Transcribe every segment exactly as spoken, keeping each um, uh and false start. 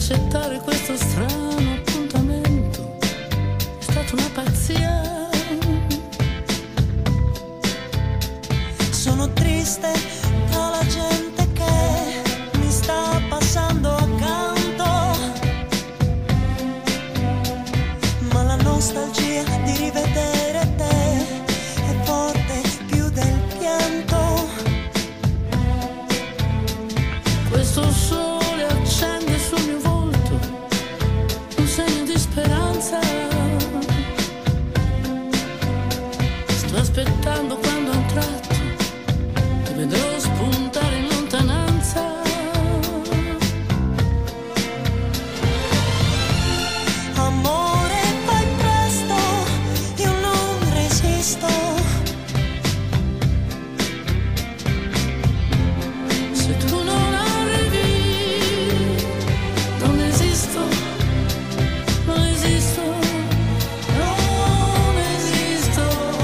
accettare questo strano appuntamento è stata una pazzia. Sono triste per la gente che mi sta passando accanto, ma la nostalgia di rivedere te è forte più del pianto. Questo sole accende sul mio volto un segno di speranza. Sto aspettando quando a un tratto ti vedrò spuntare in lontananza. Amore, fai presto, io non resisto. Se tu non arrivi, non esisto, non esisto, non esisto.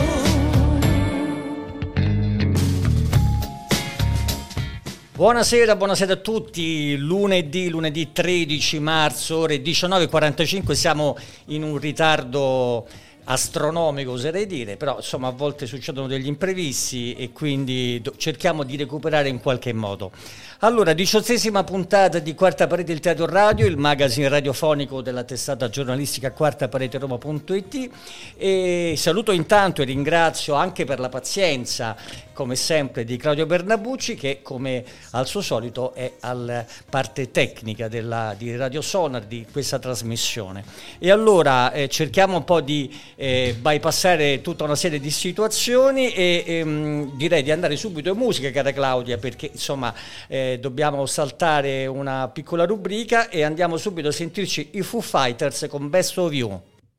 Buonasera, buonasera a tutti. Lunedì, lunedì tredici marzo, ore diciannove e quarantacinque. Siamo in un ritardo astronomico, oserei dire, però insomma a volte succedono degli imprevisti e quindi do- cerchiamo di recuperare in qualche modo. Allora, diciottesima puntata di Quarta Parete, il Teatro Radio, il magazine radiofonico della testata giornalistica quarta parete roma punto it, e saluto intanto e ringrazio anche per la pazienza, come sempre, di Claudio Bernabucci, che come al suo solito è alla parte tecnica della, di Radio Sonar di questa trasmissione. E allora eh, cerchiamo un po' di eh, bypassare tutta una serie di situazioni e ehm, direi di andare subito in musica, cara Claudia, perché insomma eh, dobbiamo saltare una piccola rubrica e andiamo subito a sentirci i Foo Fighters con Best of You.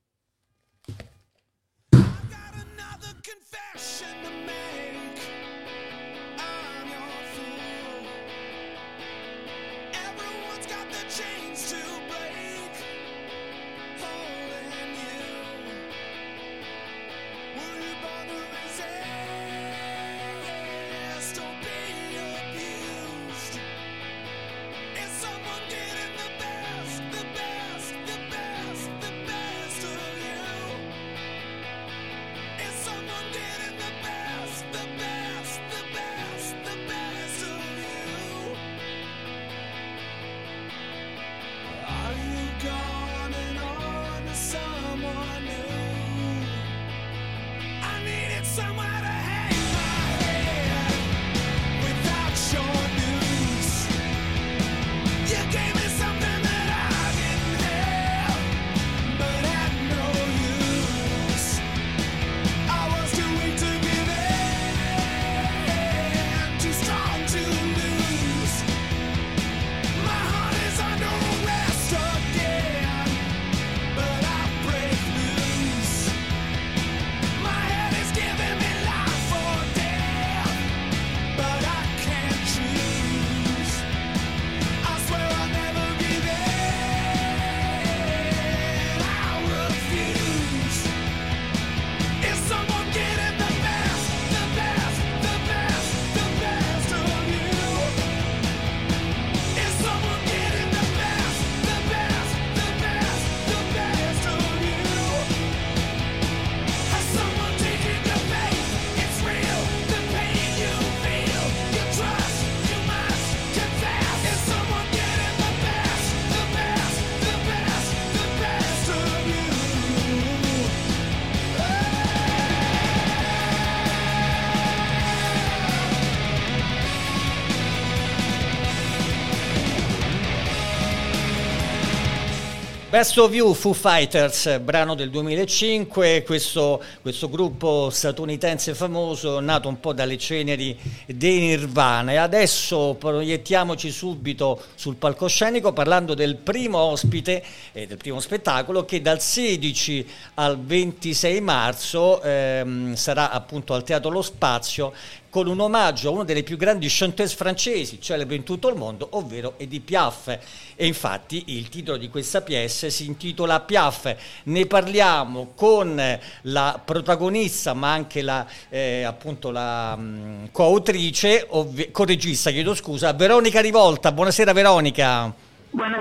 Best of You, Foo Fighters, brano del duemilacinque, questo, questo gruppo statunitense famoso nato un po' dalle ceneri dei Nirvana. E adesso proiettiamoci subito sul palcoscenico parlando del primo ospite e del primo spettacolo che dal sedici al ventisei marzo ehm, sarà appunto al Teatro Lo Spazio, con un omaggio a una delle più grandi chanteuse francesi, celebre in tutto il mondo, ovvero Edith Piaf. E infatti il titolo di questa pièce si intitola Piaf. Ne parliamo con la protagonista, ma anche la eh, appunto la mh, coautrice, ovvi- co-regista, chiedo scusa, Veronica Rivolta. Buonasera Veronica. Buonasera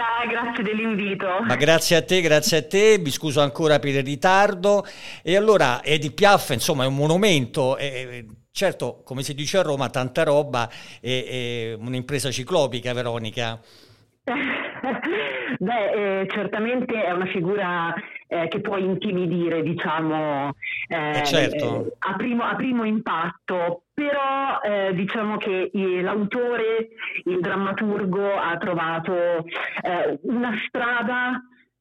Gra- grazie dell'invito. Ma grazie a te, grazie a te, mi scuso ancora per il ritardo. E allora Edith Piaf, insomma, è un monumento, eh, certo, come si dice a Roma, tanta roba, è, è un'impresa ciclopica, Veronica. Beh, eh, certamente è una figura eh, che può intimidire, diciamo, eh, Eh, certo. eh, a, primo, a primo impatto, però eh, diciamo che eh, l'autore, il drammaturgo ha trovato eh, una strada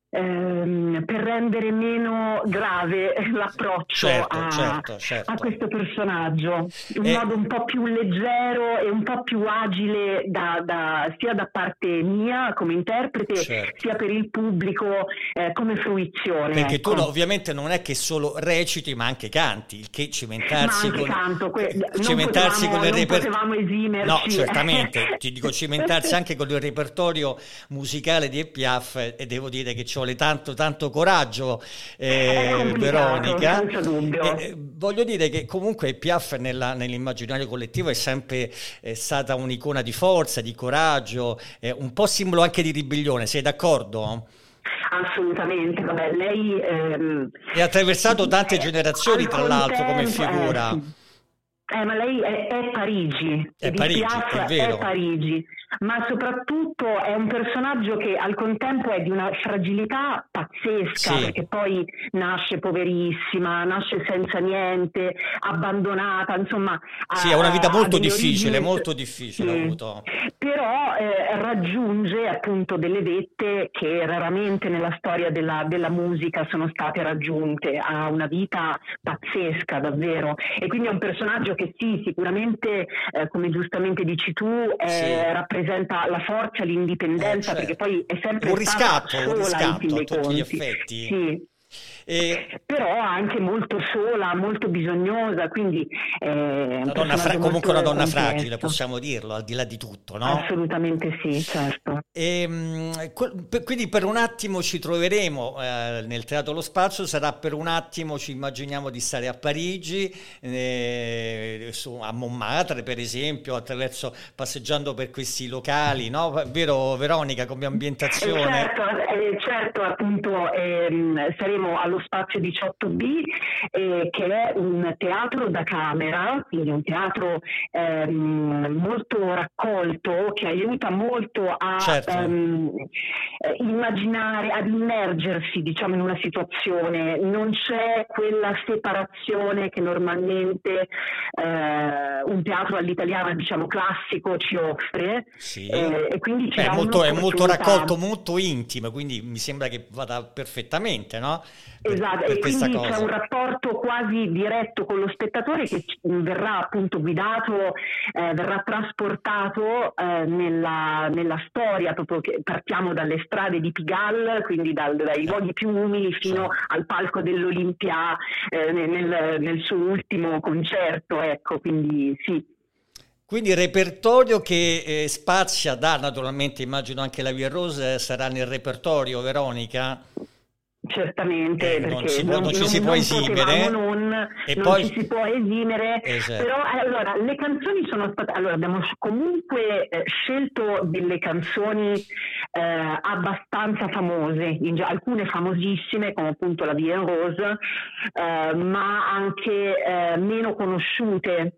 ehm, per rendere meno grave l'approccio Certo, a, certo, certo. a questo personaggio, un Eh, modo un po' più leggero e un po' più agile da, da- sia da parte mia come interprete, Certo. sia per il pubblico eh, come fruizione. Perché tu ecco. no, ovviamente non è che solo reciti, ma anche canti, il che Ma cimentarsi anche con, canto, que- non cimentarsi potevamo, con il non reper- potevamo esimerci. No, certamente, ti dico cimentarsi anche con il repertorio musicale di Piaf, e devo dire che ci vuole tanto, tanto coraggio, eh, È complicato, Veronica. senza dubbio. Eh, eh, voglio dire che comunque Piaf nella- nell'immaginario collettivo è sempre eh, stata un'icona di forza, di coraggio, eh, un po' simbolo anche di ribellione, sei d'accordo? Assolutamente, vabbè, lei ehm, E ha attraversato tante eh, generazioni, al tra l'altro, come contempo- figura. eh, sì. Eh, ma lei è, è Parigi, È Edith Parigi, Piaf è vero. Parigi, ma soprattutto è un personaggio che al contempo è di una fragilità pazzesca, Sì. perché poi nasce poverissima, nasce senza niente, abbandonata, insomma. Sì, ha- è una vita ha molto delle difficile, origini- molto difficile ha Sì. avuto. Però eh, raggiunge appunto delle vette che raramente nella storia della, della musica sono state raggiunte, ha una vita pazzesca davvero, e quindi è un personaggio che sì, sicuramente eh, come giustamente dici tu eh, Sì. rappresenta la forza, l'indipendenza, Eh, certo. perché poi è sempre Un stata riscatto, un sola in fin riscatto a dei tutti gli conti. effetti. Sì. E Però anche molto sola, molto bisognosa, quindi eh, è un una donna fra- personaggio comunque una molto donna complesso. fragile, possiamo dirlo, al di là di tutto, no? Assolutamente sì, certo. E, mh, que- per- quindi per un attimo ci troveremo eh, nel Teatro Lo Spazio, sarà per un attimo, ci immaginiamo di stare a Parigi, eh, su- a Montmartre per esempio, attraverso passeggiando per questi locali, no? Vero Veronica, come Eh, ambientazione? certo, eh, certo, appunto ehm, saremo allo Spazio diciotto B, eh, che è un teatro da camera, quindi un teatro ehm, molto raccolto, che aiuta molto a Certo. ehm, eh, immaginare, ad immergersi, diciamo, in una situazione. Non c'è quella separazione che normalmente eh, un teatro all'italiana, diciamo classico, ci offre. Sì. Eh, e quindi ci Beh, è dà molto, è molto un'opportunità. raccolto, molto intimo, quindi mi sembra che vada perfettamente, no? Per, Esatto, per e questa quindi cosa. c'è un rapporto quasi diretto con lo spettatore che ci- verrà appunto guidato, eh, verrà trasportato eh, nella, nella storia, proprio che partiamo dalle strade di Pigalle, quindi dal- dai luoghi più umili fino Sì. al palco dell'Olimpia eh, nel, nel suo ultimo concerto, ecco, quindi sì. Quindi il repertorio che eh, spazia da, naturalmente immagino anche la Via Rose sarà nel repertorio, Veronica? Certamente, Eh, non perché si può- non ci si può non esimere. potevamo non, E non poi- ci si può esimere, Esatto. però eh, allora le canzoni sono state, allora abbiamo comunque eh, scelto delle canzoni eh, abbastanza famose, in ge- alcune famosissime come appunto la Vie en Rose, eh, ma anche eh, meno conosciute.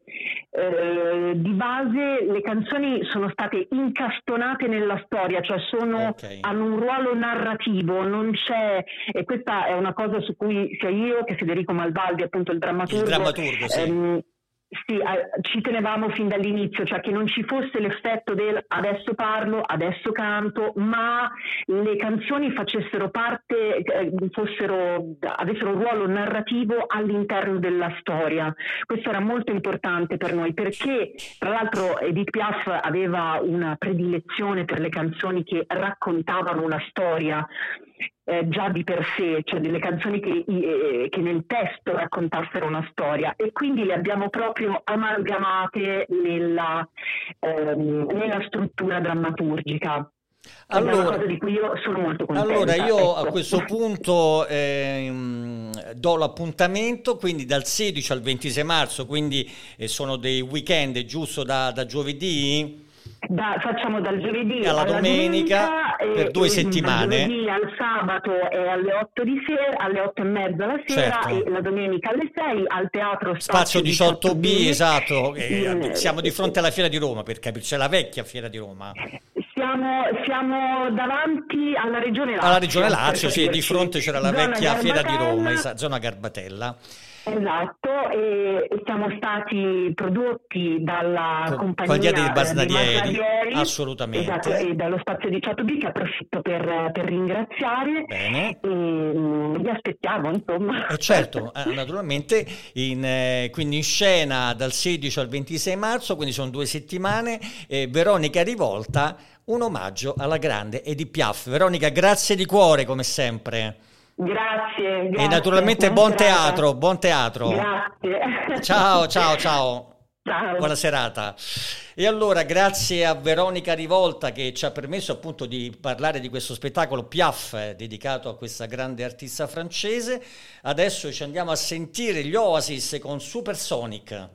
Eh, di base le canzoni sono state incastonate nella storia, cioè sono, Ok. hanno un ruolo narrativo, non c'è, e questa è una cosa su cui sia io che Federico Malvaldi, appunto il drammaturgo, Il drammaturgo, sì. ehm, sì, eh, ci tenevamo fin dall'inizio, cioè che non ci fosse l'effetto del adesso parlo, adesso canto, ma le canzoni facessero parte, eh, fossero, avessero un ruolo narrativo all'interno della storia. Questo era molto importante per noi, perché tra l'altro Edith Piaf aveva una predilezione per le canzoni che raccontavano una storia. Eh, già di per sé, cioè delle canzoni che, eh, che nel testo raccontassero una storia, e quindi le abbiamo proprio amalgamate nella, ehm, nella struttura drammaturgica. Ed è una Allora, cosa di cui io sono molto contenta. allora io ecco. a questo punto ehm, do l'appuntamento, quindi dal sedici al ventisei marzo, quindi eh, sono dei weekend giusto da, da giovedì? Da- facciamo dal giovedì Alla alla domenica. domenica, per due settimane. Dal giovedì al sabato è alle otto di sera, alle otto e mezza la sera, certo. e la domenica alle sei al teatro Spazio diciotto B, esatto. In, siamo di fronte alla Fiera di Roma, per capirci, la vecchia Fiera di Roma. Siamo, siamo davanti alla Regione Lazio. Alla Regione Lazio, sì, di fronte c'era la zona vecchia Fiera di Roma, Garbatella. zona Garbatella. Esatto, e siamo stati prodotti dalla Co- compagnia dei Masnadieri, Masnadieri, assolutamente. esatto, e dallo Spazio diciotto B, che approfitto per, per ringraziare. Bene. E mm, vi aspettiamo, insomma. Eh certo, eh, naturalmente, in, eh, quindi in scena dal sedici al ventisei marzo, quindi sono due settimane, eh, Veronica Rivolta, un omaggio alla grande Edith Piaf. Veronica, grazie di cuore come sempre. Grazie, grazie. E naturalmente buona buon serata. teatro, buon teatro. Grazie. Ciao, ciao, ciao. Ciao. Buona serata. E allora grazie a Veronica Rivolta che ci ha permesso appunto di parlare di questo spettacolo Piaf eh, dedicato a questa grande artista francese. Adesso ci andiamo a sentire gli Oasis con Supersonic.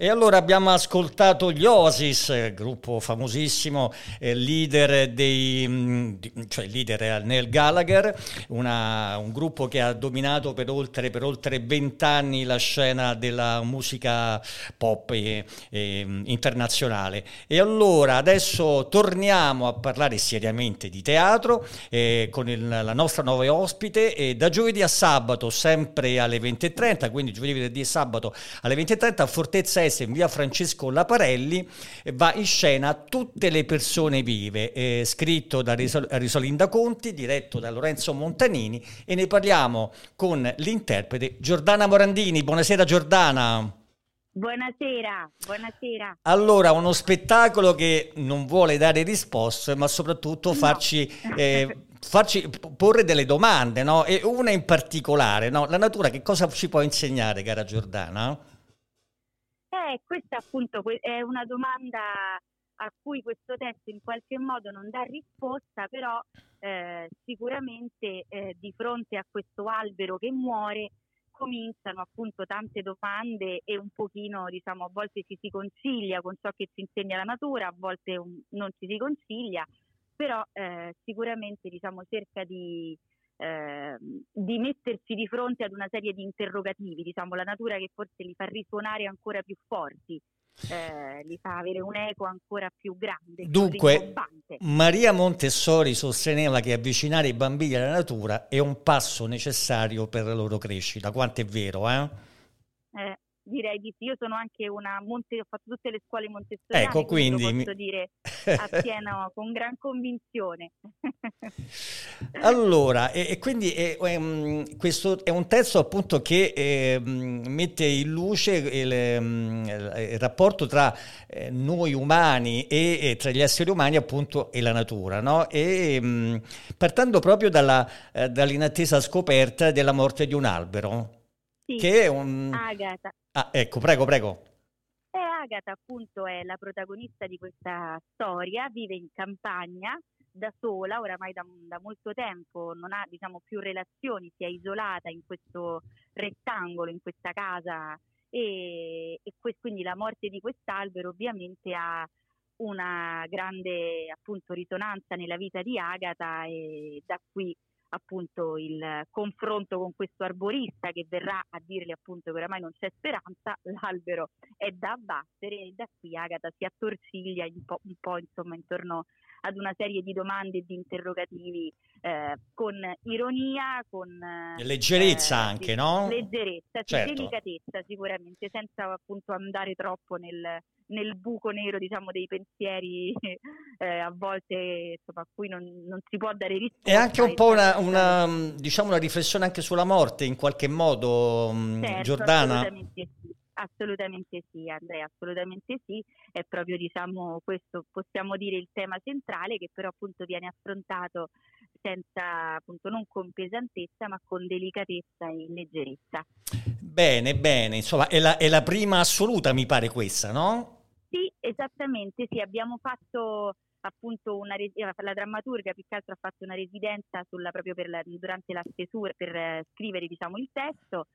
E allora abbiamo ascoltato gli Oasis, eh, gruppo famosissimo, eh, leader dei, mh, di- cioè leader eh, Noel Gallagher, una- un gruppo che ha dominato per oltre, per oltre venti anni la scena della musica pop e- e, mh, internazionale. E allora adesso torniamo a parlare seriamente di teatro eh, con il- la nostra nuova ospite e da giovedì a sabato sempre alle venti e trenta, quindi giovedì, venerdì e sabato alle venti e trenta a Fortezza S in via Francesco Laparelli eh, va in scena Tutte le persone vive, eh, scritto da Risol- Risolinda Conti, diretto da Lorenzo Montanini e ne parliamo con l'interprete Giordana Morandini. Buonasera Giordana. Buonasera, buonasera. Allora, uno spettacolo che non vuole dare risposte, ma soprattutto No. farci, eh, farci p- porre delle domande, no? E una in particolare, no? La natura che cosa ci può insegnare, cara Giordana? Eh, questa appunto que- è una domanda a cui questo testo in qualche modo non dà risposta, però eh, sicuramente eh, di fronte a questo albero che muore cominciano appunto tante domande e un pochino, diciamo, a volte ci si concilia con ciò che ci insegna la natura, a volte un- non ci si concilia, però eh, sicuramente, diciamo, cerca di, eh, di metterci di fronte ad una serie di interrogativi, diciamo, la natura che forse li fa risuonare ancora più forti, eh, li fa avere un eco ancora più grande, più Dunque, rimbombante. Maria Montessori sosteneva che avvicinare i bambini alla natura è un passo necessario per la loro crescita. Quanto è vero, eh? Eh, direi di sì, io sono anche una Monte, ho fatto tutte le scuole montessoriane, Ecco, quindi lo quindi... posso mi- dire appieno con gran convinzione. Allora, e, e quindi è, è, mm, questo è un testo appunto che eh, mm, mette in luce il, mm, il rapporto tra eh, noi umani e, e tra gli esseri umani appunto e la natura, no? E mm, partendo proprio dalla, eh, dall'inattesa scoperta della morte di un albero, Sì, che è un... Agata. Ah, ecco, prego, prego. E Agata appunto è la protagonista di questa storia, vive in campagna da sola, oramai da, da molto tempo, non ha diciamo più relazioni, si è isolata in questo rettangolo, in questa casa e, e que- quindi la morte di quest'albero ovviamente ha una grande appunto risonanza nella vita di Agata e da qui appunto il confronto con questo arborista che verrà a dirle appunto che oramai non c'è speranza, l'albero è da abbattere e da qui Agata si attorciglia un po', un po' insomma intorno ad una serie di domande e di interrogativi eh, con ironia, con E leggerezza eh, anche, di- no? leggerezza, sì, Certo. delicatezza sicuramente, senza appunto andare troppo nel, nel buco nero diciamo dei pensieri eh, a volte insomma, a cui non, non si può dare risposta. È anche un e po' una, senza una, andare- mh, diciamo, una riflessione anche sulla morte, in qualche modo, mh, Certo, Giordana. assolutamente sì, assolutamente sì, Andrea, assolutamente sì, è proprio diciamo questo, possiamo dire il tema centrale che però appunto viene affrontato senza appunto non con pesantezza ma con delicatezza e leggerezza. Bene, bene, insomma, è la, è la prima assoluta, mi pare questa, no? Sì, esattamente, sì, abbiamo fatto appunto una resi- la drammaturga più che altro ha fatto una residenza sulla, proprio per la- durante la stesura per eh, scrivere diciamo il testo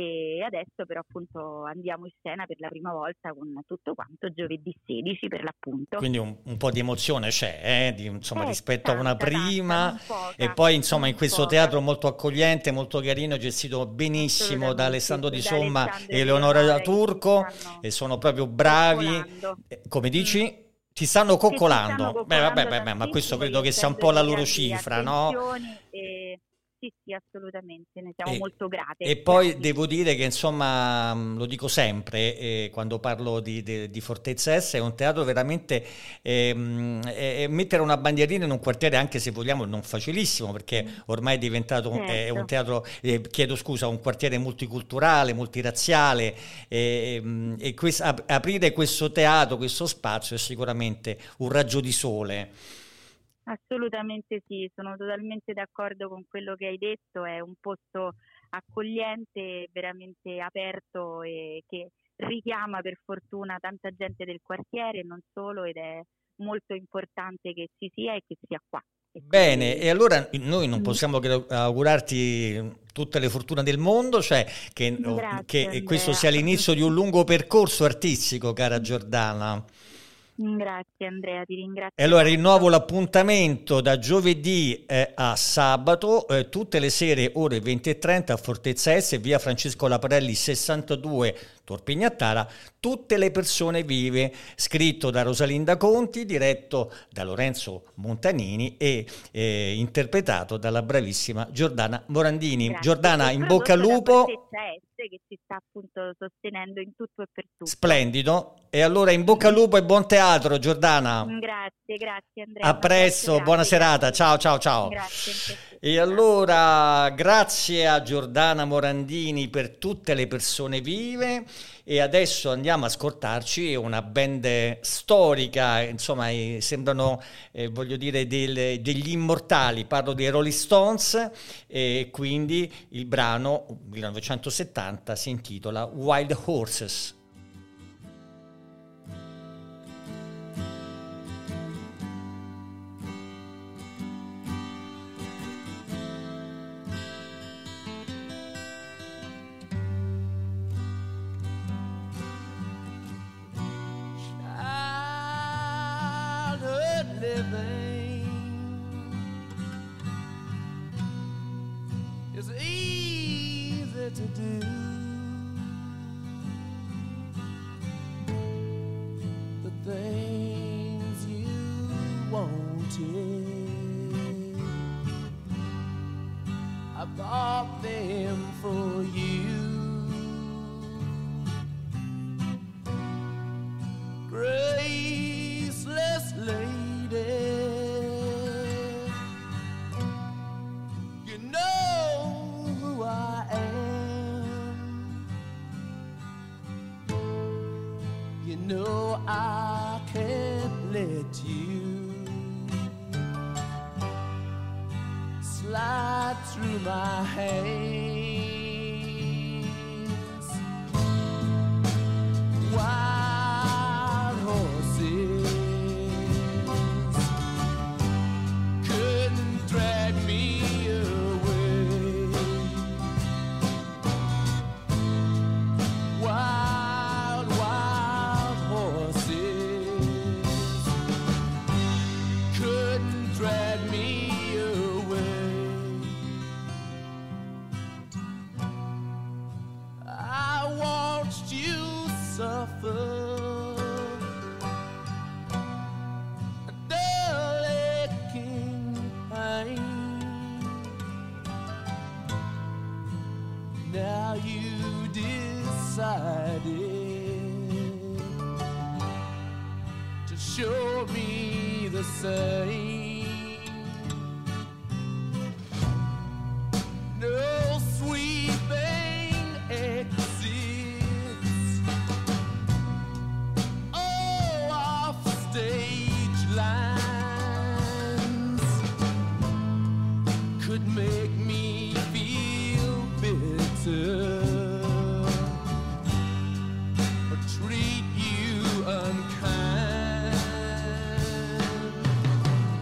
e adesso però appunto andiamo in scena per la prima volta con tutto quanto giovedì sedici per l'appunto. Quindi un, un po' di emozione c'è, eh, di- insomma, Eh, rispetto a una tanta, tanta, prima, non poca, e poi insomma in non questo poca. teatro molto accogliente, molto carino, gestito benissimo da Assolutamente, Alessandro Di da Somma Alessandro e e Eleonora Eleonora, Turco, che ci stanno e sono proprio bravi. coccolando. Eh, Come Mm. dici? Ti stanno Che ci stanno coccolando. Beh, vabbè, coccolando beh, beh, ma questo tantissimo, credo che sia un po' riempiendo la di loro grandi cifra, no? attenzioni e sì, sì, assolutamente, ne siamo E, molto grate. e poi grati. devo dire che insomma, mh, lo dico sempre, eh, quando parlo di, di- di Fortezza S, è un teatro veramente, ehm, è- è mettere una bandierina in un quartiere, anche se vogliamo, non facilissimo, perché ormai è diventato un- è un Certo. teatro, eh, chiedo scusa, un quartiere multiculturale, multirazziale, e, mh, e quest- ap- aprire questo teatro, questo spazio è sicuramente un raggio di sole. Assolutamente sì, sono totalmente d'accordo con quello che hai detto, è un posto accogliente, veramente aperto e che richiama per fortuna tanta gente del quartiere e non solo ed è molto importante che ci sia e che sia qua. Bene, e allora noi non possiamo che augurarti tutte le fortune del mondo, cioè che, Grazie, che Andrea. questo sia l'inizio di un lungo percorso artistico, cara Giordana. Grazie Andrea, ti ringrazio. E allora rinnovo l'appuntamento da giovedì eh, a sabato, eh, tutte le sere ore venti e trenta a Fortezza S, via Francesco Laparelli sessantadue, Tor Pignattara, Tutte le persone vive, scritto da Rosalinda Conti, diretto da Lorenzo Montanini e eh, interpretato dalla bravissima Giordana Morandini. Grazie. Giordana, E in bocca al prodotto da lupo. Fortezza S, che ci sta appunto sostenendo in tutto e per tutto. Splendido. E allora in bocca al lupo e buon teatro, Giordana. Grazie, grazie Andrea. A presto, Grazie, buona grazie. serata. Ciao, ciao, ciao. Grazie. E allora, grazie a Giordana Morandini per Tutte le persone vive, e adesso andiamo a ascoltarci una band storica, insomma, eh, sembrano, eh, voglio dire, del- degli immortali, parlo dei Rolling Stones, e quindi il brano millenovecentosettanta si intitola Wild Horses. Childhood living is easy to do. The things you wanted, I bought them for you. Graceless lady, you know who I am. You know I can't let you slide through my hands. Wild horses couldn't drag me away. Wild, wild horses couldn't drag me away. I watched you suffer a dull aching pain. Now you decided to show me the same. No sweeping exits, oh, off stage lines could make me feel bitter or treat you unkind.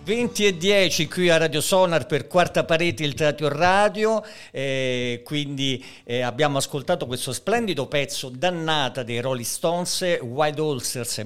venti e dieci qui a Radio Sonar per Quarta Parete, il Teatro Radio, eh, quindi eh, abbiamo ascoltato questo splendido pezzo Dannata dei Rolling Stones, White Ulcers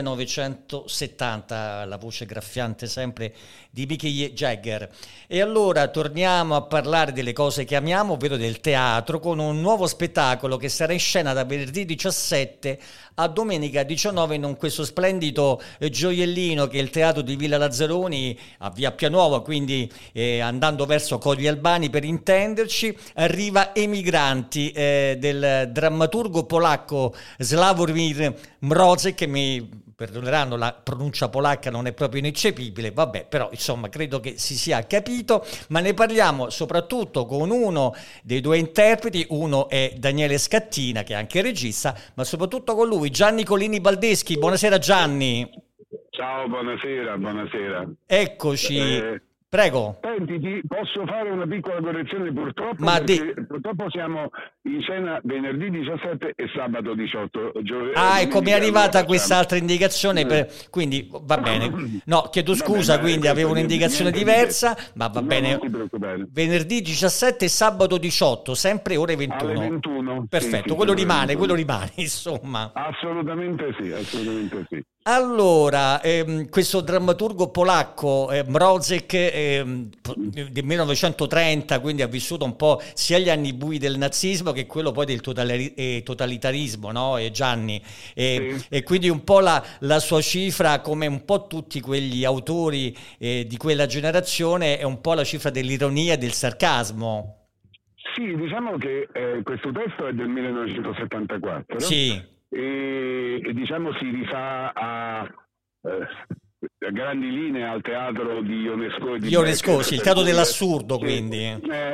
millenovecentosettanta, la voce graffiante sempre di Mick Jagger. E allora torniamo a parlare delle cose che amiamo, ovvero del teatro, con un nuovo spettacolo che sarà in scena da venerdì diciassette a domenica diciannove in questo splendido eh, gioiellino che è il Teatro di Villa Lazzaroni a Via Pianuova, quindi eh, andando verso Colli Albani per intenderci. Arriva Emigranti eh, del drammaturgo polacco Sławomir Mrożek, che mi perdoneranno, la pronuncia polacca non è proprio ineccepibile, vabbè, però insomma credo che si sia capito, ma ne parliamo soprattutto con uno dei due interpreti. Uno è Daniele Scattina, che è anche regista, ma soprattutto con lui Gianni Colini Baldeschi. Buonasera Gianni. Ciao, buonasera, buonasera. Eccoci, Eh, prego. Senti, ti posso fare una piccola correzione purtroppo, Ma perché purtroppo siamo in scena venerdì diciassette e sabato diciotto. Gio- Ah, eh, ecco, mi è domenica arrivata lo quest'altra indicazione, Eh. per- quindi va bene. No, chiedo Vabbè, scusa, ma quindi questo avevo niente- un'indicazione niente di diversa, che. ma va No, bene. non ti preoccupare. Venerdì diciassette e sabato diciotto, sempre ore ventuno. Alle ventuno. Perfetto, Sì, sì, quello sì, rimane, alle quello ventuno. rimane, insomma. Assolutamente sì, assolutamente sì. Allora, ehm, questo drammaturgo polacco, eh, Mrożek, ehm, po- del millenovecentotrenta, quindi ha vissuto un po' sia gli anni bui del nazismo che quello poi del totali- eh, totalitarismo, no? E Gianni, e, Sì. e quindi un po' la, la sua cifra, come un po' tutti quegli autori eh, di quella generazione, è un po' la cifra dell'ironia e del sarcasmo. Sì, diciamo che eh, questo testo è del millenovecentosettantaquattro. Sì, e, e diciamo si rifà a, eh, a grandi linee al teatro di Ionesco e di Ionesco, Becker, sì, il per teatro cui- dell'assurdo, sì, quindi. eh,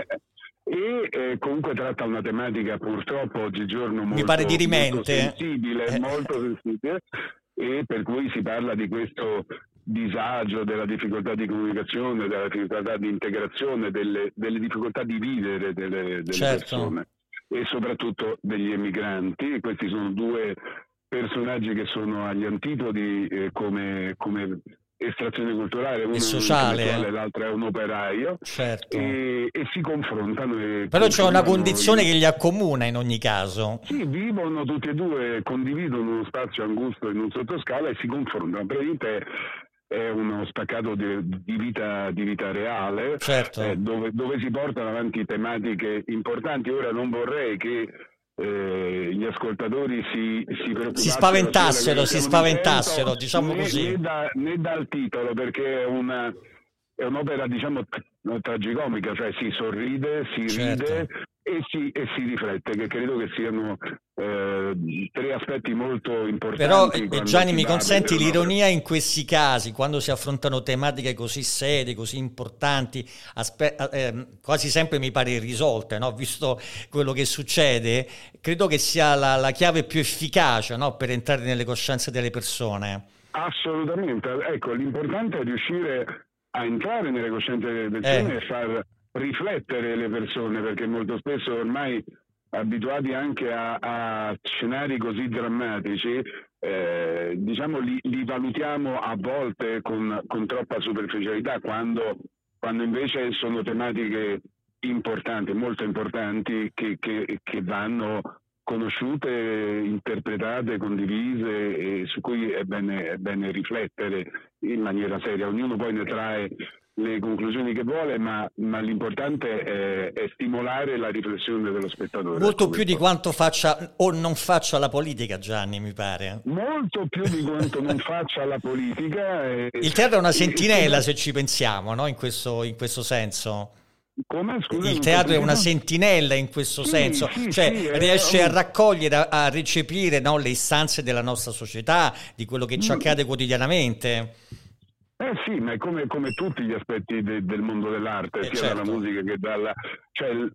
e eh, comunque tratta una tematica purtroppo oggigiorno molto, pare molto dirimente. sensibile, Eh. molto sensibile, e per cui si parla di questo disagio, della difficoltà di comunicazione, della difficoltà di integrazione, delle, delle difficoltà di vivere delle, delle Certo. persone e soprattutto degli emigranti. Questi sono due personaggi che sono agli antipodi eh, come, come estrazione culturale, uno E è un sociale. intellettuale, l'altro è un operaio, Certo. e, e si confrontano. E Però c'è una confrontano condizione i- che li accomuna in ogni caso. Sì, vivono tutti e due, condividono uno spazio angusto in un sottoscala e si confrontano. Praticamente è uno spaccato di, di vita, di vita reale, Certo. eh, dove, dove si portano avanti tematiche importanti. Ora non vorrei che eh, gli ascoltatori si, si preoccupassero, Si spaventassero, sia si da quello che stiamo spaventassero, dicendo, diciamo né, così. né, da- né dal titolo, perché è una è un'opera, diciamo, tra- tragicomica, cioè si sorride, si Certo. ride e si, e si riflette, che credo che siano eh, tre aspetti molto importanti. Però eh, quando Gianni, si mi va a consenti vedere un'opera. l'ironia in questi casi, quando si affrontano tematiche così serie, così importanti, aspe- eh, quasi sempre mi pare irrisolte, no? Visto quello che succede, credo che sia la, la chiave più efficace, no? Per entrare nelle coscienze delle persone. Assolutamente, ecco, l'importante è riuscire a entrare nelle coscienze delle persone Eh. e far riflettere le persone, perché molto spesso ormai abituati anche a, a scenari così drammatici, eh, diciamo li, li valutiamo a volte con, con troppa superficialità, quando, quando invece sono tematiche importanti, molto importanti, che, che, che vanno conosciute, interpretate, condivise e su cui è bene, è bene riflettere in maniera seria. Ognuno poi ne trae le conclusioni che vuole, ma, ma l'importante è, è stimolare la riflessione dello spettatore. Molto Ecco più di questo. quanto faccia o non faccia la politica, Gianni, mi pare. Molto più di quanto non faccia la politica. E, Il teatro è una e- sentinella, e- se ci pensiamo, no? In questo, in questo senso. Come? Scusa, Il non teatro è capisco. una sentinella in questo Sì, senso, sì, cioè sì, è- riesce a um, raccogliere, a, a recepire, no, le istanze della nostra società, di quello che ci Mm. accade quotidianamente. Eh sì, ma è come, come tutti gli aspetti de- del mondo dell'arte, Eh, sia certo. dalla musica che dalla... Cioè l-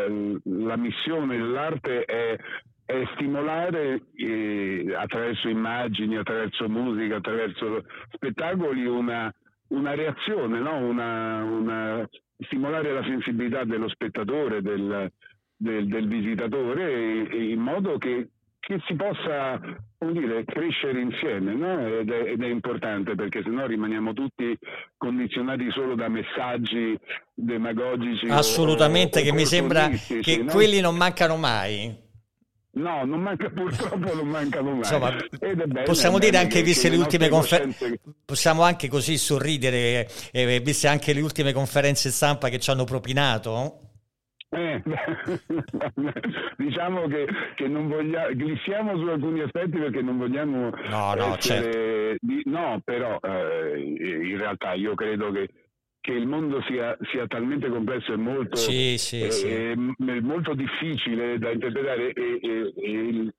l- la missione dell'arte è, è stimolare eh, attraverso immagini, attraverso musica, attraverso spettacoli una, una reazione, no? una, una... stimolare la sensibilità dello spettatore, del, del, del visitatore, e- e in modo che che si possa, come dire, crescere insieme, no? ed, è, ed è importante, perché sennò rimaniamo tutti condizionati solo da messaggi demagogici. Assolutamente, o, o che mi sembra che no? quelli non mancano mai. No, non manca, purtroppo non mancano mai. Insomma, Ed è bene, possiamo è dire bene anche, che- viste che le le ultime nostre conferenze, coscienze- possiamo anche così sorridere, eh, viste anche le ultime conferenze stampa che ci hanno propinato. Eh, diciamo che, che non vogliamo, glissiamo su alcuni aspetti perché non vogliamo No, no, essere, di- no, però eh, in realtà io credo che, che il mondo sia, sia talmente complesso e molto, Sì, sì, eh, sì. eh, m- molto difficile da interpretare e, e- e-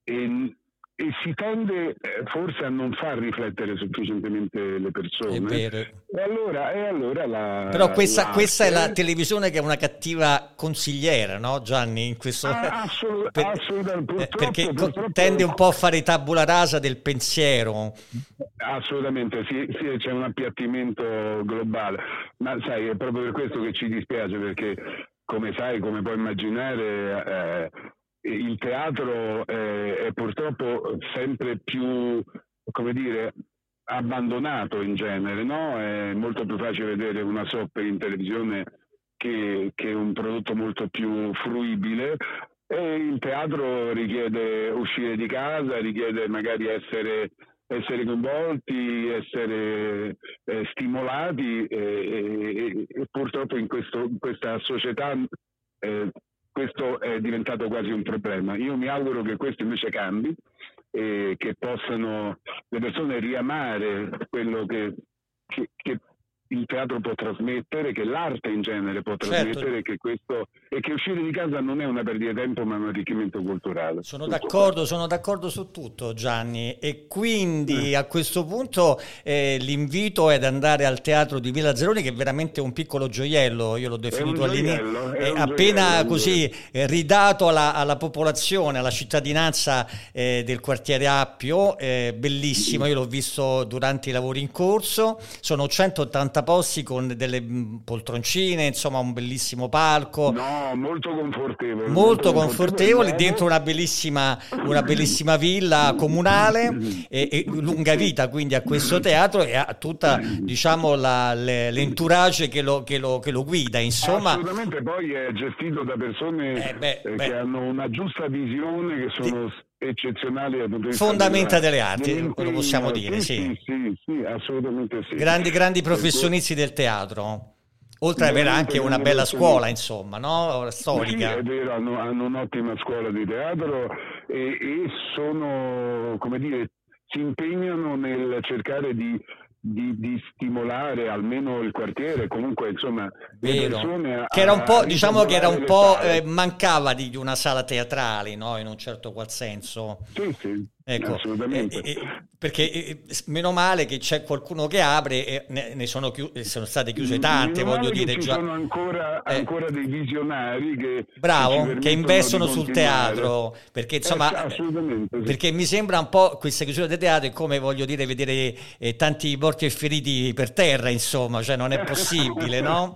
e- e si tende eh, forse a non far riflettere sufficientemente le persone. È vero. E allora, e allora la, Però questa, l'arte- questa è la televisione che è una cattiva consigliera, no Gianni? In questo... Ah, assolut- per- assolutamente, eh, purtroppo- perché co- purtroppo- tende un po' a fare tabula rasa del pensiero. Assolutamente, sì, sì, c'è un appiattimento globale, ma sai, è proprio per questo che ci dispiace, perché come sai, come puoi immaginare, eh, il teatro eh, è purtroppo sempre più, come dire, abbandonato in genere, no? È molto più facile vedere una soap in televisione che, che un prodotto molto più fruibile. E il teatro richiede uscire di casa, richiede magari essere, essere coinvolti, essere eh, stimolati e, e- e purtroppo in, questo, in questa società eh, questo è diventato quasi un problema. Io mi auguro che questo invece cambi e che possano le persone riamare quello che, che, che il teatro può trasmettere, che l'arte in genere può trasmettere, che questo, e che uscire di casa non è una perdita di tempo ma un arricchimento culturale. Sono Tutto d'accordo, sono d'accordo su tutto, Gianni, e quindi a questo punto eh, l'invito è ad andare al teatro di Villa Zeroni, che è veramente un piccolo gioiello, io l'ho definito un all'inizio, gioiello, è è un appena gioiello, è un così eh, ridato alla, alla popolazione, alla cittadinanza eh, del quartiere Appio, eh, bellissimo, io l'ho visto durante i lavori in corso, sono centottanta posti con delle mh, poltroncine, insomma un bellissimo palco. No, molto confortevole. Molto confortevole, nuovo. dentro una bellissima, una bellissima villa comunale e, e lunga vita quindi a questo teatro e a tutta, diciamo, la, le, l'entourage che lo, che, lo, che lo guida, insomma. Assolutamente, poi è gestito da persone Eh, beh, eh, beh. che hanno una giusta visione, che sono eccezionali dal punto di vista Fondamenta della- delle arti, dell'impegno. lo possiamo dire, sì. Sì, sì, sì, assolutamente sì. Grandi, grandi Per cui- professionisti del teatro, oltre ad avere Veramente anche una grandi bella professionisti. scuola, insomma, no? Storica. Sì, è vero, hanno, hanno un'ottima scuola di teatro e, e sono, come dire, si impegnano nel cercare di, di, di stimolare almeno il quartiere, comunque insomma le Vero. persone a, Che era un po', a diciamo che era un risollevare po', le eh, spalle. mancava di, di una sala teatrale, no? In un certo qual senso. Sì, sì, Ecco, assolutamente. eh, eh, perché eh, meno male che c'è qualcuno che apre e ne, ne sono, chiu- sono state chiuse tante, Meno voglio male che dire ci già. sono ancora, Eh. ancora dei visionari che Bravo, ci che permettono investono di sul continuare. teatro, perché Eh, insomma, assolutamente sì. perché mi sembra un po' questa chiusura del teatro è come, voglio dire, vedere eh, tanti morti e feriti per terra, insomma, cioè non è possibile, no?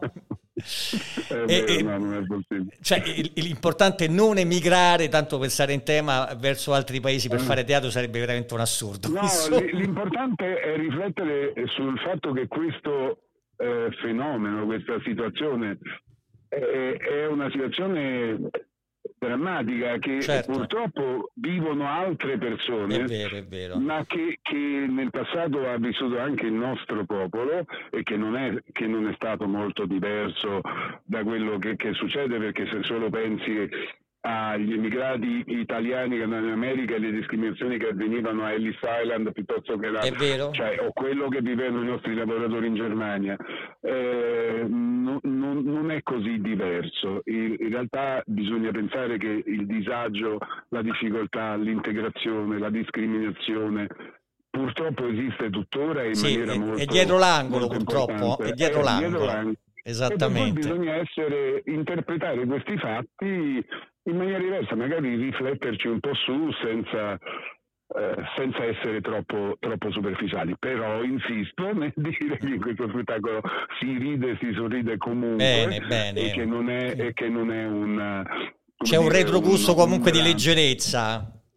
È E- vero, e- no, non è possibile. Cioè, il- l'importante è non emigrare, tanto per stare in tema, verso altri paesi per fare teatro sarebbe veramente un assurdo. No, insomma. l- l'importante è riflettere sul fatto che questo eh, fenomeno, questa situazione è, è una situazione drammatica che Certo. purtroppo vivono altre persone, È vero, è vero. ma che, che nel passato ha vissuto anche il nostro popolo e che non è, che non è stato molto diverso da quello che, che succede, perché se solo pensi agli immigrati italiani che andavano in America e le discriminazioni che avvenivano a Ellis Island piuttosto che la, È vero. cioè, o quello che vivevano i nostri lavoratori in Germania, eh, non, non- non è così diverso. In, in realtà bisogna pensare che il disagio, la difficoltà, l'integrazione, la discriminazione purtroppo esiste tuttora in Sì, maniera è- molto è dietro l'angolo, molto purtroppo, importante. è dietro È l'angolo. l'angolo. Esattamente. E per cui bisogna essere, interpretare questi fatti in maniera diversa, magari rifletterci un po' su senza, eh, senza essere troppo, troppo superficiali. Però insisto nel dire che in questo spettacolo si ride, si sorride comunque Bene, bene. e che non è, e che non è un... C'è un retrogusto comunque di leggerezza.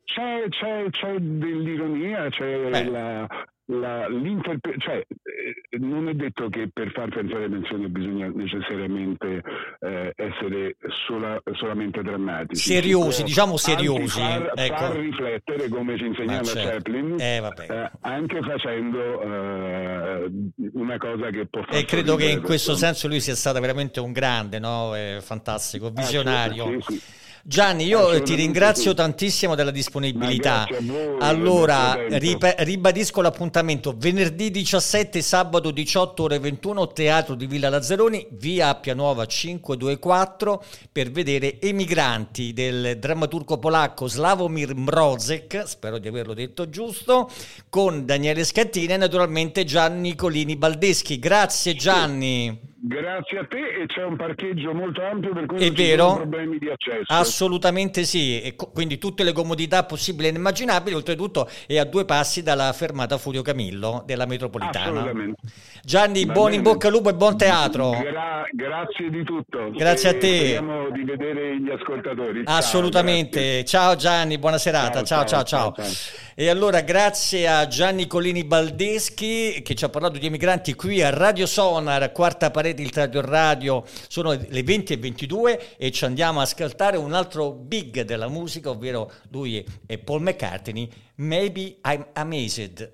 c'è, c'è, c'è dell'ironia, c'è Beh. la, la, l'interpre- cioè eh, non è detto che per far pensare alle pensioni bisogna necessariamente eh, essere sola, solamente drammatici. Seriosi, Si può diciamo anche seriosi, Far, ecco. far riflettere, come ci insegnava Ma certo. Chaplin, Eh, vabbè. eh, anche facendo eh, una cosa che può fare. E credo che in questo senso lui sia stato veramente un grande, no? È fantastico, visionario. Sì, sì. Gianni, io Assolutamente ti ringrazio sì. tantissimo della disponibilità. Ma grazie a voi Allora, del vostro tempo. ripe- ribadisco l'appuntamento: venerdì diciassette, sabato diciotto ore ventuno, Teatro di Villa Lazzaroni, via Appia Nuova cinquecentoventiquattro, per vedere Emigranti del drammaturgo polacco Sławomir Mrozek, spero di averlo detto giusto, con Daniele Scattina e naturalmente Gianni Colini Baldeschi. Grazie Gianni. Grazie a te, e c'è un parcheggio molto ampio per cui È non ci vero? sono problemi di accesso. Assolutamente sì, e co- quindi tutte le comodità possibili e immaginabili, oltretutto è a due passi dalla fermata Furio Camillo della metropolitana. Assolutamente. Gianni, Va buon in bene. bocca al lupo e buon teatro. Gra- grazie di tutto. Grazie a E te. Speriamo di vedere gli ascoltatori. Ciao, Assolutamente. grazie. Ciao Gianni, buona serata. Ciao ciao Ciao, ciao. ciao, ciao. E allora grazie a Gianni Colini Baldeschi che ci ha parlato di Emigranti qui a Radio Sonar, quarta parete, il Radio Radio. Sono le venti e ventidue e ci andiamo a ascoltare un altro big della musica, ovvero lui è Paul McCartney, Maybe I'm Amazed.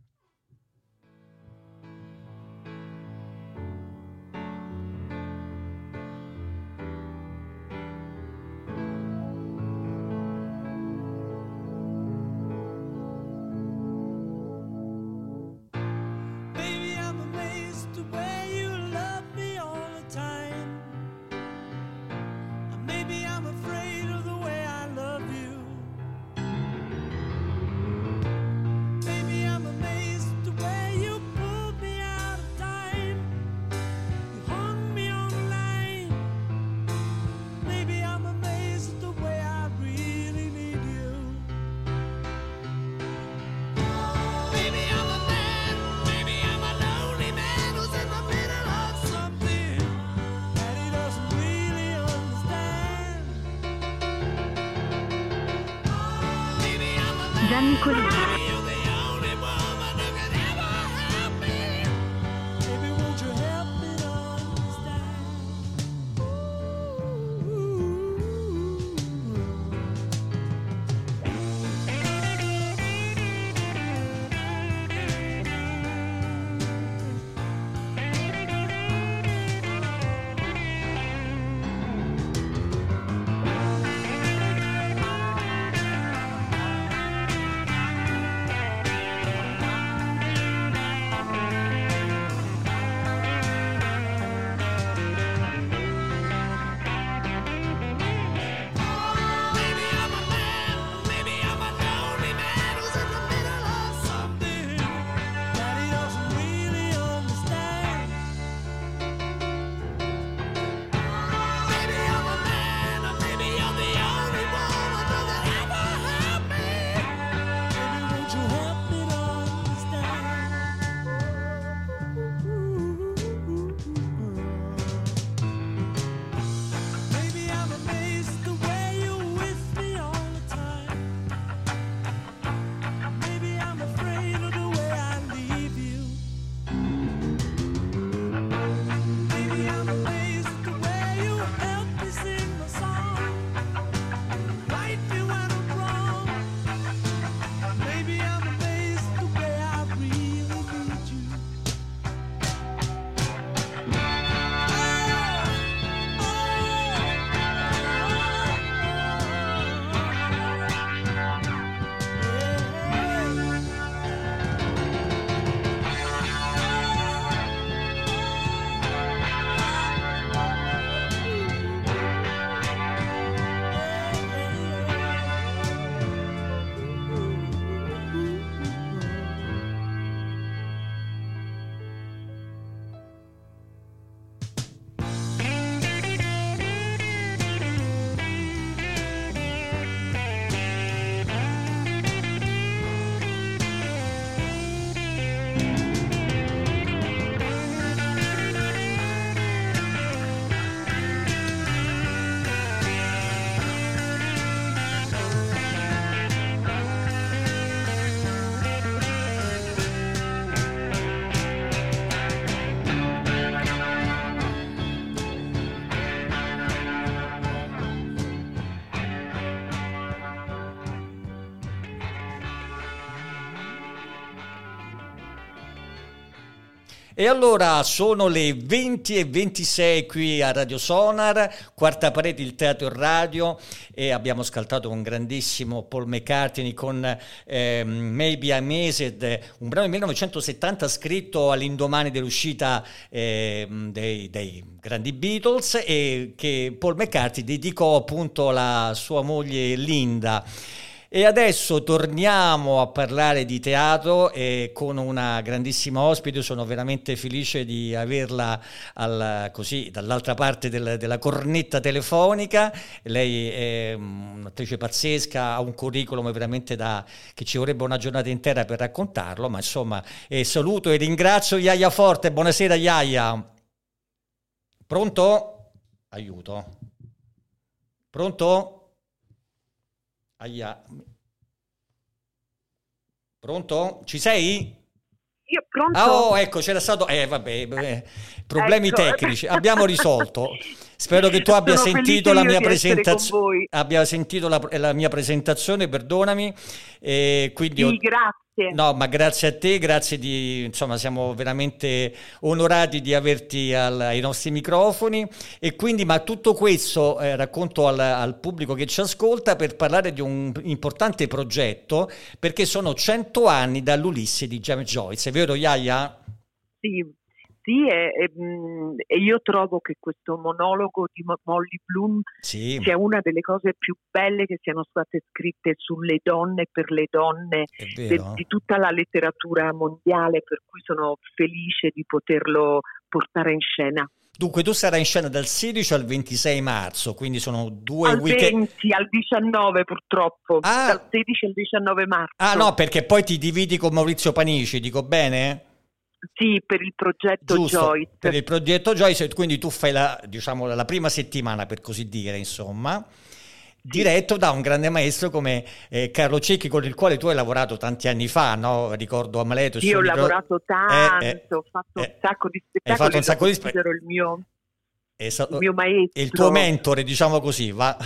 Baby, I'm amazed the way you love me all the time. And maybe I'm afraid of the way I love you. Baby, I'm amazed the way you pulled me out of time. You hung me on the line. Maybe I'm amazed at the way I really need you. Maybe I'm a man, maybe I'm a lonely man who's in the middle of something that he doesn't really understand. Maybe I'm a man, Gianni Colini. maybe you're the only woman who can ever help me. Maybe won't you help me to understand? E allora sono le venti e ventisei qui a Radio Sonar, Quarta Parete, il teatro in radio, e abbiamo ascoltato un grandissimo Paul McCartney con eh, Maybe I Missed, un brano del millenovecentosettanta scritto all'indomani dell'uscita eh, dei, dei grandi Beatles, e che Paul McCartney dedicò appunto alla sua moglie Linda. E adesso torniamo a parlare di teatro e con una grandissima ospite. Sono veramente felice di averla al, così dall'altra parte del, della cornetta telefonica. Lei è un'attrice pazzesca, ha un curriculum veramente da che ci vorrebbe una giornata intera per raccontarlo, ma insomma eh, saluto e ringrazio Iaia Forte. Buonasera Iaia. Pronto? Aiuto. Pronto? Aia. Pronto? Ci sei? Io pronto? Ah, oh, ecco, c'era stato... Eh, vabbè, eh, problemi ecco. tecnici. Abbiamo risolto. Spero che tu abbia Sono sentito la mia presentazione. Abbia sentito la, la mia presentazione, perdonami. E quindi sì, ho... grazie. No, ma grazie a te, grazie di... Insomma, siamo veramente onorati di averti al, ai nostri microfoni. E quindi, ma tutto questo eh, racconto al, al pubblico che ci ascolta per parlare di un importante progetto, perché sono cento anni dall'Ulisse di James Joyce. È vero, Iaia? Sì. Sì, e, e, e io trovo che questo monologo di Molly Bloom sì. sia una delle cose più belle che siano state scritte sulle donne, per le donne, de, di tutta la letteratura mondiale, per cui sono felice di poterlo portare in scena. Dunque tu sarai in scena dal sedici al ventisei marzo, quindi sono due al weekend. venti, al diciannove purtroppo, ah. dal sedici al diciannove marzo. Ah no, perché poi ti dividi con Maurizio Panici, dico bene? Sì, per il progetto Giusto, Joyce. Per il progetto Joyce, quindi tu fai la, diciamo, la prima settimana, per così dire, insomma, sì. diretto da un grande maestro come eh, Carlo Cecchi, con il quale tu hai lavorato tanti anni fa, no? Ricordo Amleto. Io ho libro... lavorato tanto, eh, eh, ho fatto eh, un sacco di spettacoli. Hai fatto un sacco di spettacoli. Il mio, Esatto. il mio maestro. Il tuo mentore, diciamo così, va...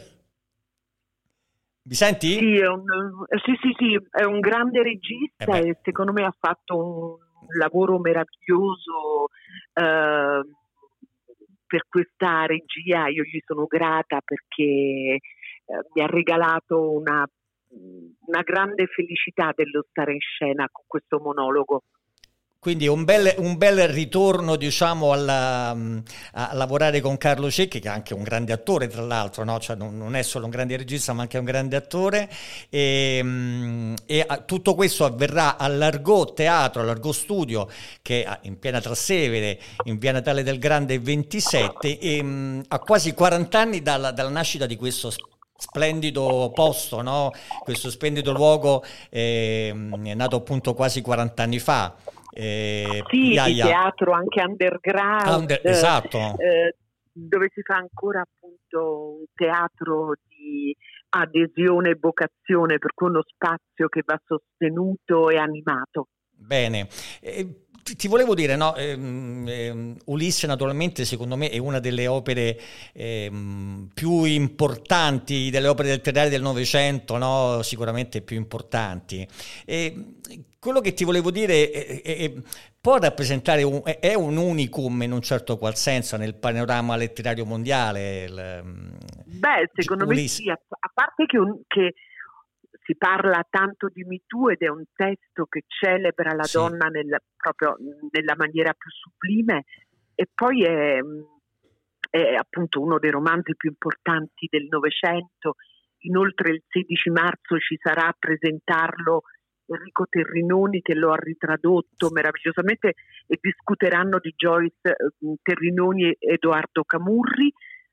Mi senti? Sì, è un, sì, sì, sì, è un grande regista eh e secondo me ha fatto un lavoro meraviglioso eh, per questa regia. Io gli sono grata perché eh, mi ha regalato una, una grande felicità dello stare in scena con questo monologo. Quindi un bel, un bel ritorno, diciamo, alla, a lavorare con Carlo Cecchi, che è anche un grande attore, tra l'altro, no? Cioè non, non è solo un grande regista, ma anche un grande attore. E, e tutto questo avverrà all'Argot Teatro, all'Argot Studio, che è in piena Trastevere, in via Natale del Grande ventisette, e a quasi quaranta anni dalla, dalla nascita di questo splendido posto, no? Questo splendido luogo eh, è nato appunto quasi quaranta anni fa. Eh, sì, Iaia. di teatro anche underground, Under, esatto. eh, dove si fa ancora appunto un teatro di adesione e vocazione, per cui uno spazio che va sostenuto e animato. Bene. Eh, ti volevo dire, no, ehm, ehm, Ulisse naturalmente secondo me è una delle opere ehm, più importanti, delle opere letterari del Novecento, no? Sicuramente più importanti. E quello che ti volevo dire è, è, è, può rappresentare un, è un unicum in un certo qual senso nel panorama letterario mondiale. Il, Beh, secondo Ulisse. me sì, a, a parte che, un, che si parla tanto di Me Too ed è un testo che celebra la sì. donna nella, proprio nella maniera più sublime, e poi è, è appunto uno dei romanzi più importanti del Novecento. Inoltre il sedici marzo ci sarà a presentarlo Enrico Terrinoni, che lo ha ritradotto meravigliosamente, e discuteranno di Joyce eh, Terrinoni e Edoardo Camurri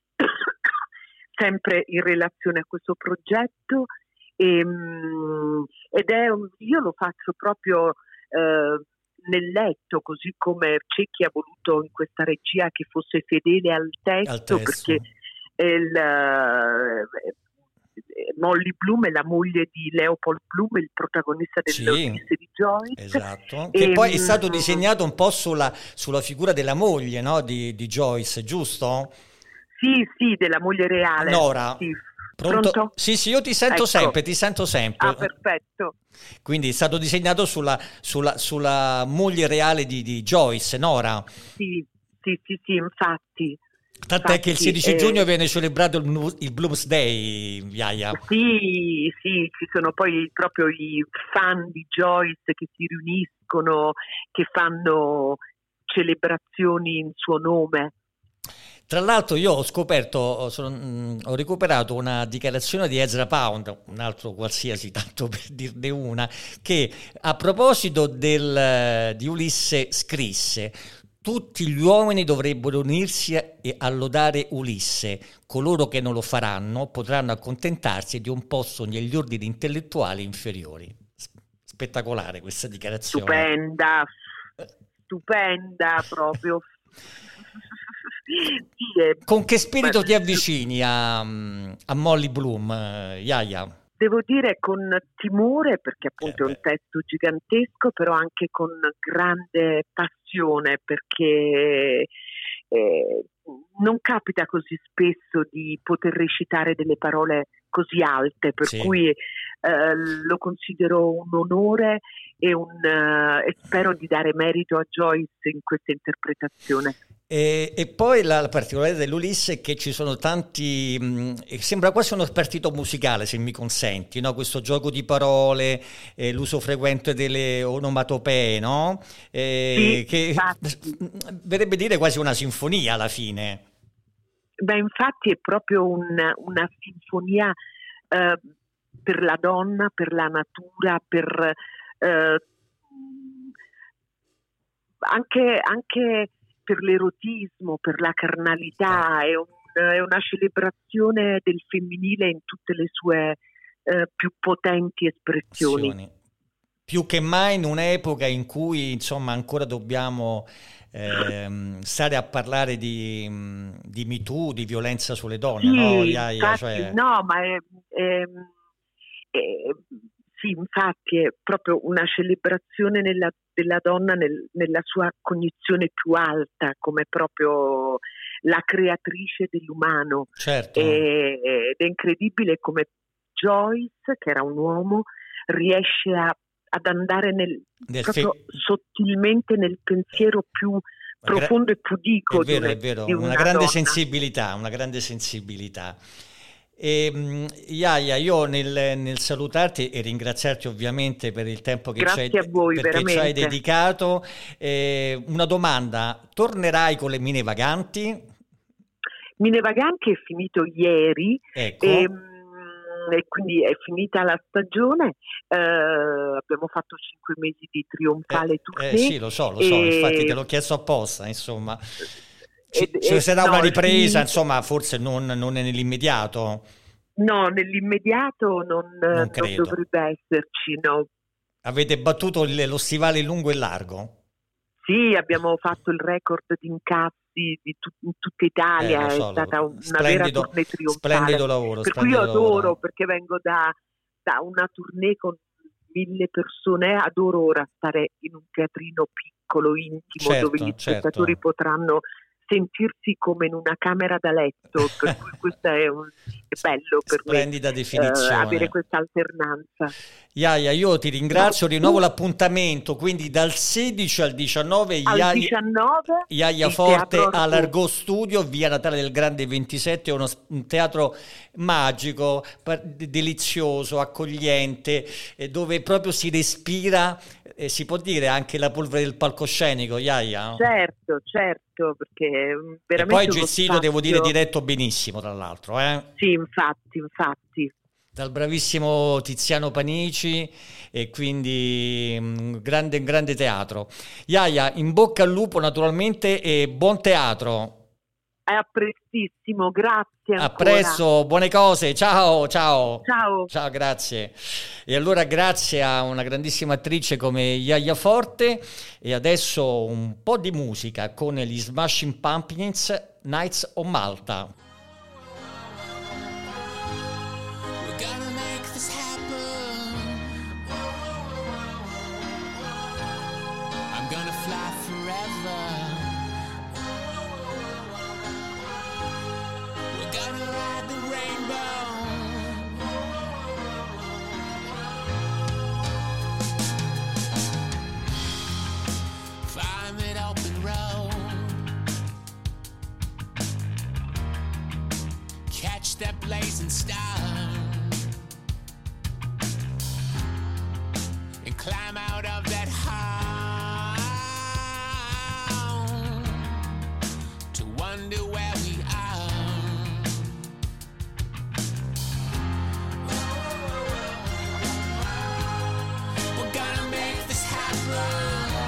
sempre in relazione a questo progetto. E, ed è un, io lo faccio proprio eh, nel letto, così come Cecchi ha voluto in questa regia che fosse fedele al testo, al testo. Perché il, eh, Molly Bloom è la moglie di Leopold Bloom, il protagonista dell'Ulisse sì, di Joyce. Esatto. Che e, poi è stato disegnato un po' sulla, sulla figura della moglie, no? di, di Joyce, giusto? Sì, sì, della moglie reale. Nora. Sì. Pronto? Pronto? Sì, sì, io ti sento Ecco. sempre, ti sento sempre. Ah, perfetto. Quindi è stato disegnato sulla, sulla, sulla moglie reale di, di Joyce, Nora. Sì, sì, sì, sì, infatti. Tant'è che il Infatti, sedici eh, giugno viene celebrato il, Blu- il Bloomsday, Iaia. Sì, sì, ci sono poi proprio i fan di Joyce che si riuniscono, che fanno celebrazioni in suo nome. Tra l'altro io ho scoperto, sono, mh, ho recuperato una dichiarazione di Ezra Pound, un altro qualsiasi, tanto per dirne una, che a proposito del, di Ulisse scrisse: tutti gli uomini dovrebbero unirsi e a lodare Ulisse, coloro che non lo faranno potranno accontentarsi di un posto negli ordini intellettuali inferiori. Spettacolare questa dichiarazione. Stupenda, stupenda proprio. Sì, è- Con che spirito beh, ti avvicini a, a Molly Bloom, eh, Iaia? Devo dire con timore, perché appunto Eh, è un testo gigantesco, però anche con grande passione, perché eh, non capita così spesso di poter recitare delle parole così alte, per Sì. cui eh, lo considero un onore e, un, eh, e spero di dare merito a Joyce in questa interpretazione. E, e poi la, la particolarità dell'Ulisse è che ci sono tanti, mh, sembra quasi uno partito musicale, se mi consenti, no? Questo gioco di parole, eh, l'uso frequente delle onomatopee, no? Eh, Sì, che infatti. verrebbe dire quasi una sinfonia alla fine. Beh, infatti è proprio un- una sinfonia eh, per la donna, per la natura, per eh, anche, anche per l'erotismo, per la carnalità. È, un- è una celebrazione del femminile in tutte le sue eh, più potenti espressioni. Azioni. Più che mai in un'epoca in cui insomma ancora dobbiamo ehm, stare a parlare di, mh, di Me Too, di violenza sulle donne, Sì, no, Iaia? infatti, Cioè, no, ma è, è- è- sì, infatti è proprio una celebrazione nella, della donna nel- nella sua cognizione più alta, come proprio la creatrice dell'umano. certo. E- ed è incredibile come Joyce, che era un uomo, riesce a- ad andare nel, Del proprio fe- sottilmente nel pensiero più gra- profondo e pudico È vero, di, è vero, di una una grande donna. sensibilità, una grande sensibilità. E, mh, Iaia, io nel, nel salutarti e ringraziarti ovviamente per il tempo che ci hai, Grazie a voi, perché ci hai veramente. dedicato, eh, una domanda: tornerai con le Mine Vaganti? Mine Vaganti è finito ieri Ecco, e, e quindi è finita la stagione. Eh, abbiamo fatto cinque mesi di trionfale eh, tournée. eh, sì, lo so, lo so, e- infatti te l'ho chiesto apposta, insomma. Ci, ed- ci e- sarà no, una è ripresa, finito. insomma, forse non, non è nell'immediato. No, nell'immediato non, non credo. dovrebbe esserci, no. Avete battuto il- lo stivale in lungo e largo? Sì, abbiamo fatto il record di incassi di tut- in tutta Italia, Eh, lo so, è lo- stata un- una splendido- vera tournée trionfale. splendido lavoro, Per cui io splendido adoro, lavoro. perché vengo da, da una tournée con mille persone, adoro ora stare in un teatrino piccolo, intimo, Certo, dove gli spettatori certo. potranno sentirsi come in una camera da letto, per cui questo è, un, è bello per Splendida me, definizione. eh, avere questa alternanza. Iaia, io ti ringrazio, rinnovo l'appuntamento, quindi dal sedici al diciannove Al Iaia, diciannove Iaia il Forte Teatro all'Argo Studio, via Natale del Grande ventisette, uno, un teatro magico, par- delizioso, accogliente, eh, dove proprio si respira, eh, si può dire anche la polvere del palcoscenico, Iaia? Certo, certo, perché è E veramente poi uno gestito, devo dire, spazio- diretto benissimo, tra l'altro, eh? Sì, infatti, infatti. Dal bravissimo Tiziano Panici, e quindi un grande, un grande teatro. Iaia, in bocca al lupo naturalmente e buon teatro. È a prestissimo, grazie A ancora. presto, buone cose, ciao, ciao. Ciao. Ciao, grazie. E allora grazie a una grandissima attrice come Iaia Forte, e adesso un po' di musica con gli Smashing Pumpkins, Nights on Malta. We're gonna make this happen. I'm gonna fly forever. We're gonna ride the rainbow. that blazing star and climb out of that hole to wonder where we are. We're gonna make this happen.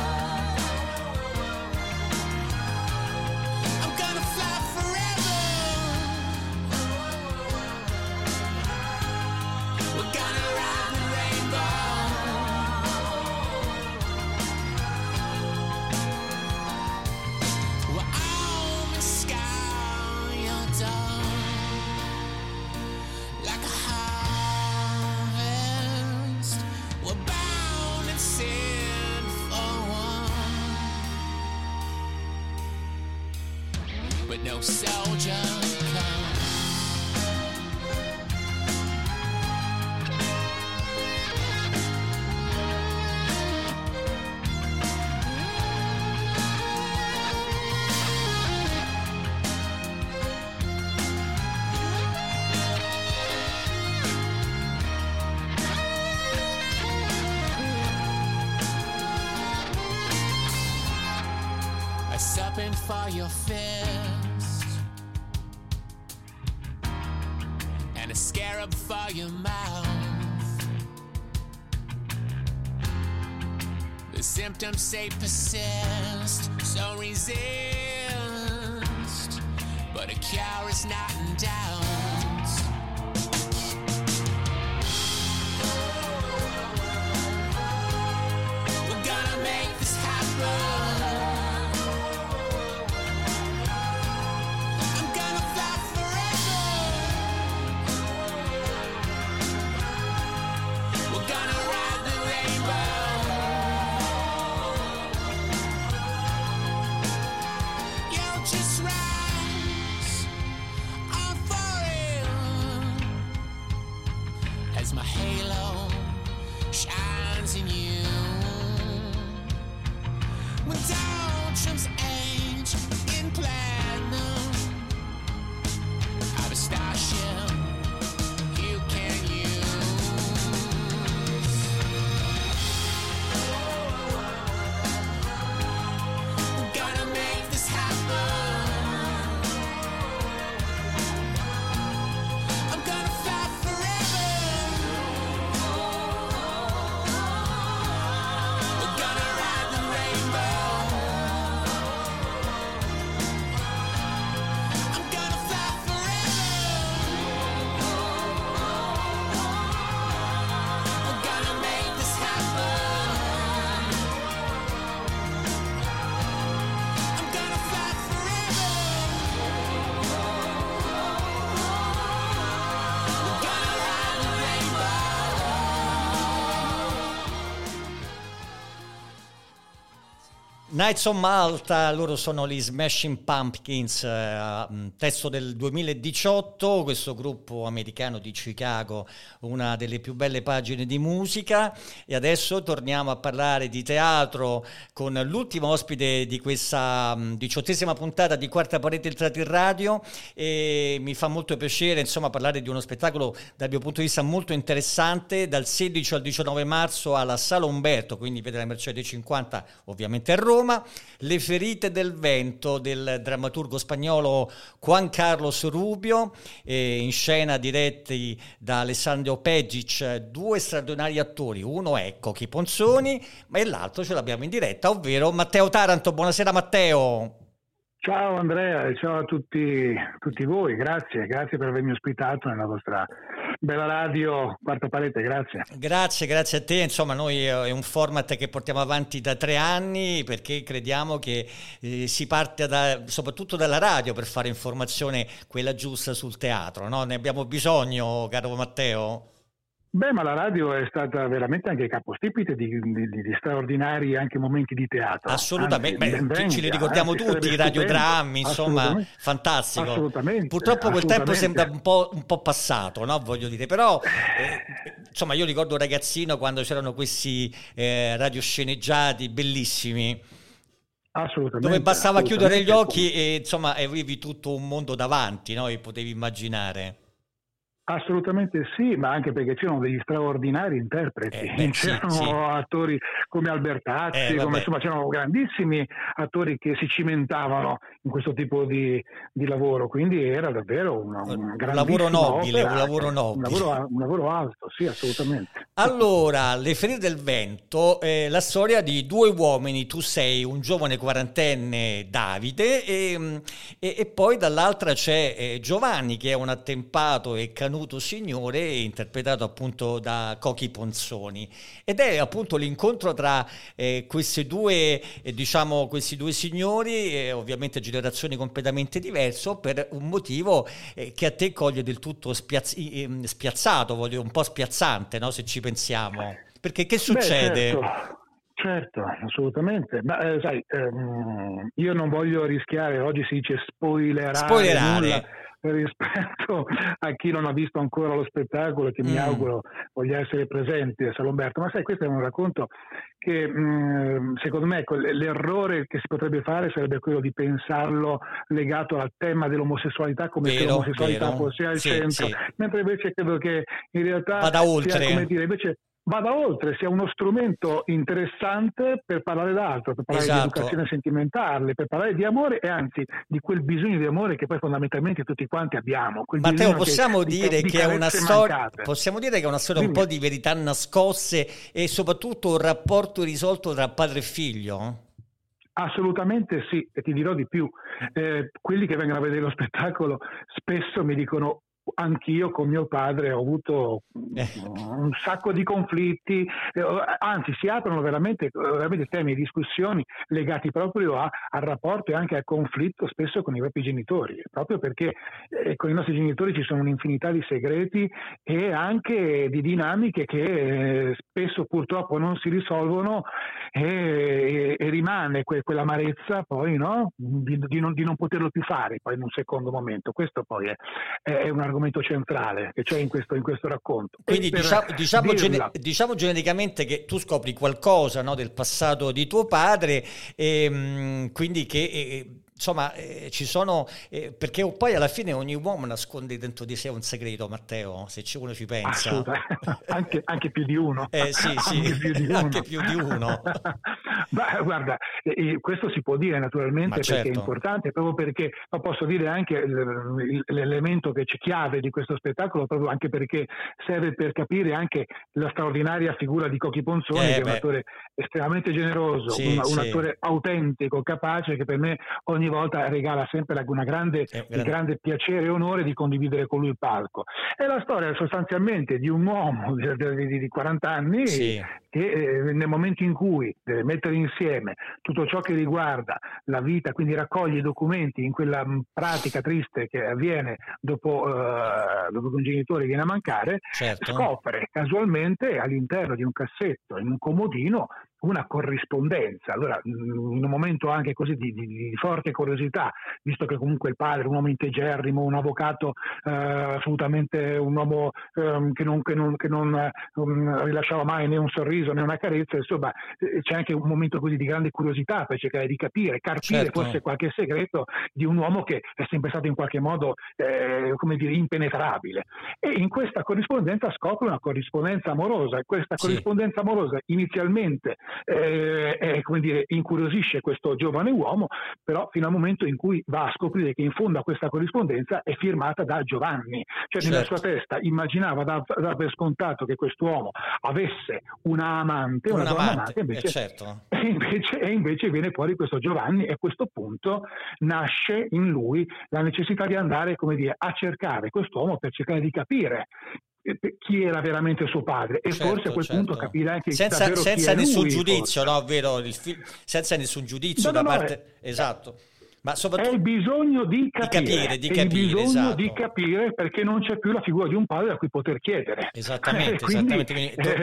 No soldier comes. A serpent for your fist and a scarab for your mouth. The symptoms say persist, so resist, but a cure is not in doubt. We're gonna make this happen. My halo shines in you. When downtrums age in platinum, I've a starship you can use. We're gonna make this happen. I'm gonna fly forever. Nights on Malta, loro sono gli Smashing Pumpkins, eh, testo del duemiladiciotto, questo gruppo americano di Chicago, una delle più belle pagine di musica. E adesso torniamo a parlare di teatro con l'ultimo ospite di questa mh, diciottesima puntata di Quarta Parete Entrati in Radio, e mi fa molto piacere insomma parlare di uno spettacolo dal mio punto di vista molto interessante, dal sedici al diciannove marzo alla Sala Umberto, quindi Via della Mercede cinquanta, ovviamente a Roma. Le ferite del vento del drammaturgo spagnolo Juan Carlos Rubio, eh, in scena diretti da Alessandro Pegic, due straordinari attori, uno è Cochi Ponzoni ma l'altro ce l'abbiamo in diretta, ovvero Matteo Taranto. Buonasera Matteo. Ciao Andrea e ciao a tutti, tutti voi, grazie, grazie per avermi ospitato nella vostra bella radio Quarta Parete, grazie. Grazie, grazie a te, insomma noi è un format che portiamo avanti da tre anni perché crediamo che eh, si parte da, soprattutto dalla radio per fare informazione quella giusta sul teatro, no? Ne abbiamo bisogno, caro Matteo? Beh, ma la radio è stata veramente anche capostipite di, di, di straordinari anche momenti di teatro. Assolutamente, anzi, beh, ce li ricordiamo anzi, tutti, i radiodrammi, insomma, fantastico. Assolutamente. Purtroppo quel assolutamente. tempo sembra un po', un po' passato, no? Voglio dire, però eh, insomma io ricordo ragazzino quando c'erano questi eh, radiosceneggiati bellissimi. Assolutamente. Dove bastava assolutamente. chiudere gli occhi e insomma avevi tutto un mondo davanti, no? E potevi immaginare. Assolutamente sì, ma anche perché c'erano degli straordinari interpreti, Eh, beh, sì, c'erano sì. attori come Albertazzi, Eh, come, vabbè. insomma c'erano grandissimi attori che si cimentavano in questo tipo di, di lavoro, quindi era davvero una, una Un grandissima lavoro nobile, opera, un lavoro un nobile. lavoro, un lavoro alto, sì, assolutamente. Allora, Le ferite del vento è la storia di due uomini, tu sei un giovane quarantenne Davide e, e- e poi dall'altra c'è eh, Giovanni che è un attempato e canuto signore interpretato appunto da Cochi Ponzoni ed è appunto l'incontro tra eh, questi due eh, diciamo questi due signori, eh, ovviamente generazioni completamente diverse per un motivo eh, che a te coglie del tutto spiazz- eh, spiazzato, voglio un po' spiazzante, no? Se ci pensiamo, perché che succede? Beh, certo. Certo, assolutamente. Ma eh, sai, ehm, io non voglio rischiare, oggi si dice spoilerare, Spoilerare. nulla rispetto a chi non ha visto ancora lo spettacolo e che mi Mm. auguro voglia essere presente a Salomberto. Ma sai, questo è un racconto che mh, secondo me ecco, l'errore che si potrebbe fare sarebbe quello di pensarlo legato al tema dell'omosessualità come se Vero, l'omosessualità vero. fosse al Sì, centro, sì. mentre invece credo che in realtà Vada sia, oltre. come dire, invece vada oltre, sia uno strumento interessante per parlare d'altro, per parlare Esatto. di educazione sentimentale, per parlare di amore e anzi di quel bisogno di amore che poi fondamentalmente tutti quanti abbiamo. Quel Matteo, bisogno possiamo che, dire di, che è di una carezze storia, mancate. possiamo dire che è una storia un Dimmi. po' di verità nascoste e soprattutto un rapporto irrisolto tra padre e figlio? Assolutamente sì, e ti dirò di più. Eh, quelli che vengono a vedere lo spettacolo spesso mi dicono anch'io con mio padre ho avuto Eh. un sacco di conflitti, eh, anzi si aprono veramente, veramente temi e discussioni legati proprio a, al rapporto e anche al conflitto spesso con i propri genitori, proprio perché eh, con i nostri genitori ci sono un'infinità di segreti e anche di dinamiche che eh, spesso purtroppo non si risolvono e, e, e rimane que, quell'amarezza poi, no? di, di, non, di non poterlo più fare poi in un secondo momento. Questo poi è, è un argomento centrale che c'è in questo, in questo racconto. Quindi E per diciamo, diciamo, dirla- gene- diciamo genericamente che tu scopri qualcosa, no, del passato di tuo padre e mh, quindi che eh, insomma eh, ci sono eh, perché poi alla fine ogni uomo nasconde dentro di sé un segreto, Matteo, se ci- uno ci pensa. Assolutamente. anche, anche più di uno. Eh sì, sì, anche più di uno. anche più di uno. Beh, guarda, eh, questo si può dire naturalmente Ma perché certo. è importante, proprio perché ma posso dire anche l- l'elemento che c'è chiave di questo spettacolo, proprio anche perché serve per capire anche la straordinaria figura di Cochi Ponzoni, Eh, che è un beh. attore estremamente generoso, Sì, un, un sì. attore autentico, capace, che per me ogni volta regala sempre la- una grande, È un il grande- grande piacere e onore di condividere con lui il palco. È la storia sostanzialmente di un uomo di, di- di quaranta anni Sì. che eh, nel momento in cui deve mettere insieme tutto ciò che riguarda la vita, quindi raccoglie i documenti in quella mh, pratica triste che avviene dopo, eh, dopo che un genitore viene a mancare, Certo. scopre casualmente all'interno di un cassetto, in un comodino, una corrispondenza. Allora, mh, in un momento anche così di, di- di forte curiosità, visto che comunque il padre, un uomo integerrimo, un avvocato eh, assolutamente un uomo ehm, che non, che non, che non eh, um, rilasciava mai né un sorriso né una carezza, insomma eh, c'è anche un momento così di grande curiosità per cercare di capire, carpire Certo. forse qualche segreto di un uomo che è sempre stato in qualche modo eh, come dire impenetrabile, e in questa corrispondenza scopre una corrispondenza amorosa, e questa Sì. corrispondenza amorosa inizialmente eh, è, come dire, incuriosisce questo giovane uomo, però fino al momento in cui va a scoprire che in fondo a questa corrispondenza è firmata da Giovanni, cioè nella Certo. sua testa immaginava da, da per scontato che quest'uomo avesse una amante, una, Un donna amante, amante, eh, invece, certo. e invece, e invece viene fuori questo Giovanni, e a questo punto nasce in lui la necessità di andare, come dire, a cercare quest'uomo per cercare di capire eh, chi era veramente suo padre, e Certo, forse a quel certo. punto capire anche senza, davvero senza chi è nessun lui, giudizio, forse. no, vero? Il film, senza nessun giudizio No, no, da no, parte, esatto. Ma È soprattutto il bisogno di capire, capire, di è il capire, bisogno esatto. di capire, perché non c'è più la figura di un padre a cui poter chiedere. Esattamente, Quindi, esattamente. Quindi tu- eh,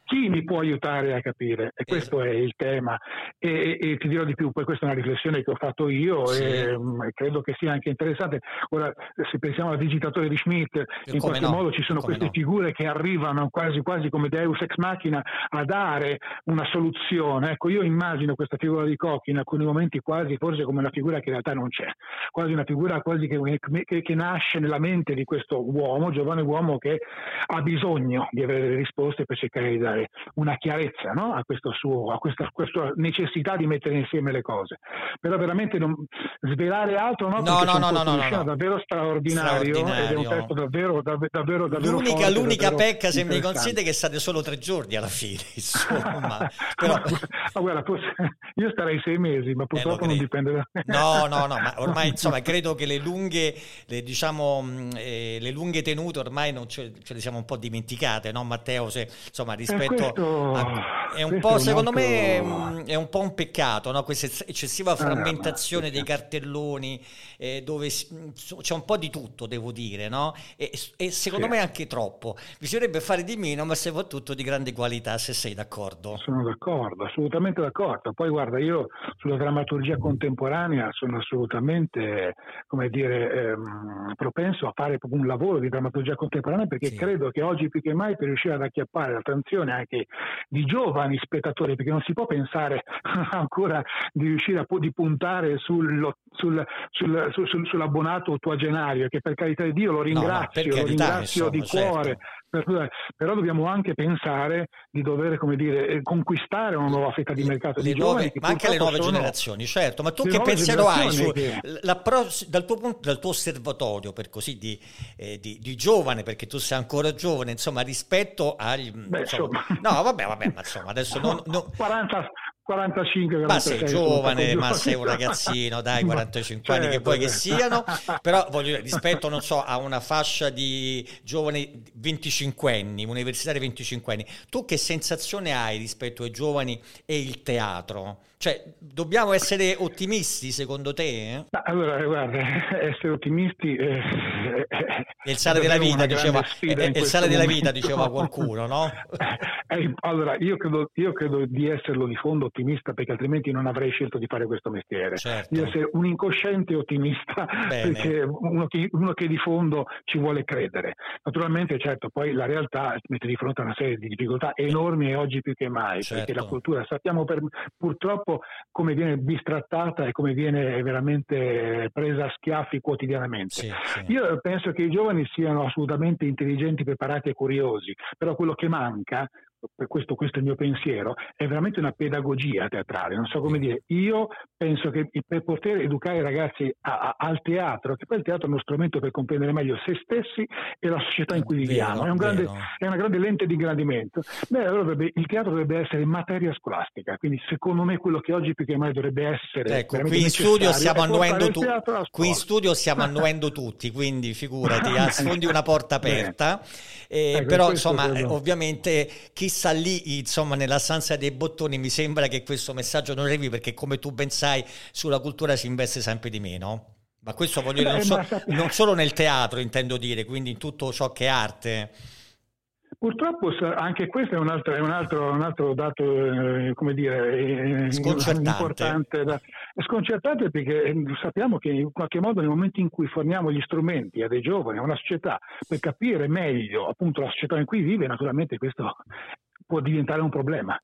chi mi può aiutare a capire? E questo esatto. è il tema. E, e, e ti dirò di più, poi questa è una riflessione che ho fatto io sì. e, e credo che sia anche interessante. Ora, se pensiamo al digitatore di Schmidt, e in qualche no? modo ci sono come queste no? figure che arrivano quasi quasi come Deus ex machina a dare una soluzione. Ecco, io immagino questa figura di Koch in alcuni momenti quasi forse come una figura che in realtà non c'è, quasi una figura quasi che, che, che nasce nella mente di questo uomo, giovane uomo che ha bisogno di avere delle risposte per cercare di dare una chiarezza, no? a, questo suo, a questa, questa necessità di mettere insieme le cose. Però veramente non svelare altro, no? No, no, no, no, no, no. davvero straordinario, straordinario. Ed è un testo davvero, davvero, davvero, davvero l'unica, forte, l'unica davvero pecca, se mi consente, che state solo tre giorni alla fine, insomma. Però... ma guarda, io starei sei mesi, ma purtroppo eh, non dipende da me. No, no, no, ma ormai insomma credo che le lunghe, le, diciamo, eh, le lunghe tenute ormai non ce, ce le siamo un po' dimenticate, no Matteo? Se, insomma, rispetto questo, a, è un po', secondo altro... me è un po' un peccato, no? Questa eccessiva frammentazione ah, dei cartelloni, eh, dove c'è un po' di tutto, devo dire, no? E, e secondo sì. me anche troppo. Bisognerebbe fare di meno, ma soprattutto di grande qualità, se sei d'accordo. Sono d'accordo, assolutamente d'accordo. Poi guarda, io sulla drammaturgia contemporanea sono assolutamente, come dire, ehm, propenso a fare proprio un lavoro di drammaturgia contemporanea, perché sì. credo che oggi più che mai, per riuscire ad acchiappare l'attenzione anche di giovani spettatori, perché non si può pensare ancora di riuscire a di puntare sul, sul, sul, sul, sul, sull'abbonato ottuagenario, che per carità di Dio lo ringrazio, no, lo ringrazio insomma, di cuore, certo. per, però dobbiamo anche pensare di dover, come dire, conquistare una nuova fetta di mercato le di nuove, giovani, ma anche le nuove sono... generazioni, certo. Ma tu che pensiero hai su, che... dal tuo punto, dal tuo osservatorio, per così di, eh, di, di giovane, perché tu sei ancora giovane, insomma, rispetto agli Beh, insomma, no vabbè vabbè ma insomma adesso non, non... quaranta quarantacinque ma sei giovane, ma sei un ragazzino, dai, quarantacinque certo, anni che vuoi certo. che siano, però voglio dire, rispetto, non so, a una fascia di giovani venticinquenni, universitari venticinquenni, tu che sensazione hai rispetto ai giovani e il teatro? Cioè, dobbiamo essere ottimisti secondo te? Ma allora, guarda, essere ottimisti eh, è il sale della vita, diceva, è il sale della vita, diceva qualcuno, no? Eh, allora, io credo, io credo di esserlo di fondo ottimista, perché altrimenti non avrei scelto di fare questo mestiere. Certo. Di essere un incosciente ottimista, Bene. perché uno che, uno che di fondo ci vuole credere. Naturalmente, certo, poi la realtà mette di fronte a una serie di difficoltà enormi e oggi più che mai, certo. perché la cultura, sappiamo per, purtroppo come viene bistrattata e come viene veramente presa a schiaffi quotidianamente. Sì, sì. Io penso che i giovani siano assolutamente intelligenti, preparati e curiosi, però quello che manca, questo, questo è il mio pensiero, è veramente una pedagogia teatrale, non so come dire. Io penso che per poter educare i ragazzi a, a, al teatro, che poi il teatro è uno strumento per comprendere meglio se stessi e la società in cui viviamo, vero, è, un grande, è una grande lente di ingrandimento. Beh, allora dovrebbe, il teatro dovrebbe essere materia scolastica, quindi secondo me quello che oggi più che mai dovrebbe essere, ecco, qui in studio stiamo annuendo tu, qui in studio stiamo annuendo tutti, quindi figurati, sfondi una porta aperta. Eh, ecco, però insomma credo. Ovviamente chi sta lì insomma nella stanza dei bottoni, mi sembra che questo messaggio non arrivi, perché come tu ben sai sulla cultura si investe sempre di meno, ma questo voglio dire, non, so, non solo nel teatro intendo dire, quindi in tutto ciò che è arte. Purtroppo anche questo è un altro, è un altro, un altro dato, eh, come dire, sconcertante. importante, da, sconcertante, perché sappiamo che in qualche modo nel momento in cui forniamo gli strumenti a dei giovani, a una società, per capire meglio appunto la società in cui vive, naturalmente questo può diventare un problema.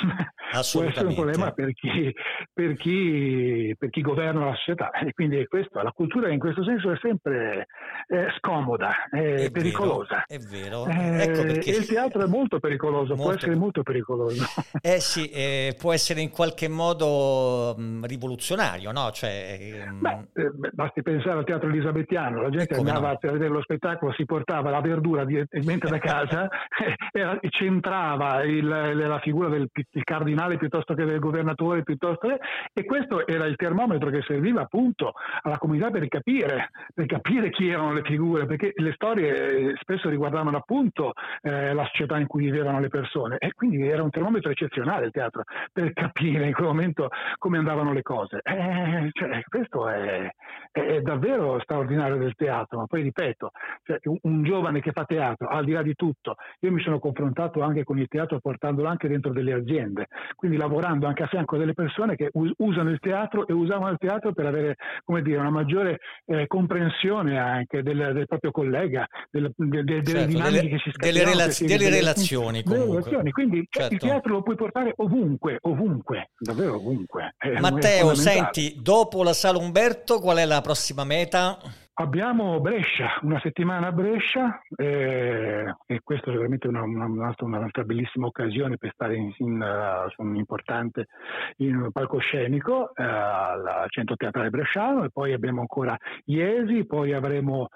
Può essere un problema per chi, per chi, per chi governa la società, e quindi questo, la cultura in questo senso è sempre eh, scomoda, è, è pericolosa. Vero, è vero. Eh, ecco perché... E il teatro è molto pericoloso, molto... può essere molto pericoloso. Eh sì, eh, può essere in qualche modo mh, rivoluzionario, no? Cioè, mh... Beh, eh, basti pensare al teatro elisabettiano, la gente andava no? a vedere lo spettacolo, si portava la verdura direttamente da casa e centrava il, la figura del pittore il cardinale piuttosto che del governatore, piuttosto che, e questo era il termometro che serviva appunto alla comunità per capire, per capire chi erano le figure, perché le storie spesso riguardavano appunto eh, la società in cui vivevano le persone, e quindi era un termometro eccezionale il teatro per capire in quel momento come andavano le cose. Eh, cioè, questo è, è davvero straordinario del teatro, ma poi ripeto, cioè, un, un giovane che fa teatro, al di là di tutto, io mi sono confrontato anche con il teatro portandolo anche dentro delle aziende, quindi lavorando anche a fianco delle persone che us- usano il teatro e usavano il teatro per avere, come dire, una maggiore eh, comprensione anche del, del proprio collega, del, de, de, delle certo, dinamiche delle, che si scatenano, delle, relaz- si, delle delle, relazioni delle comunque. relazioni. Quindi certo. il teatro lo puoi portare ovunque, ovunque, davvero ovunque. È, Matteo, è senti, dopo la Sala Umberto qual è la prossima meta? Abbiamo Brescia, una settimana a Brescia, eh, e questo è veramente una, una, un'altra, un'altra bellissima occasione per stare in, in, uh, su un importante in palcoscenico uh, al Centro Teatrale Bresciano, e poi abbiamo ancora Iesi, poi avremo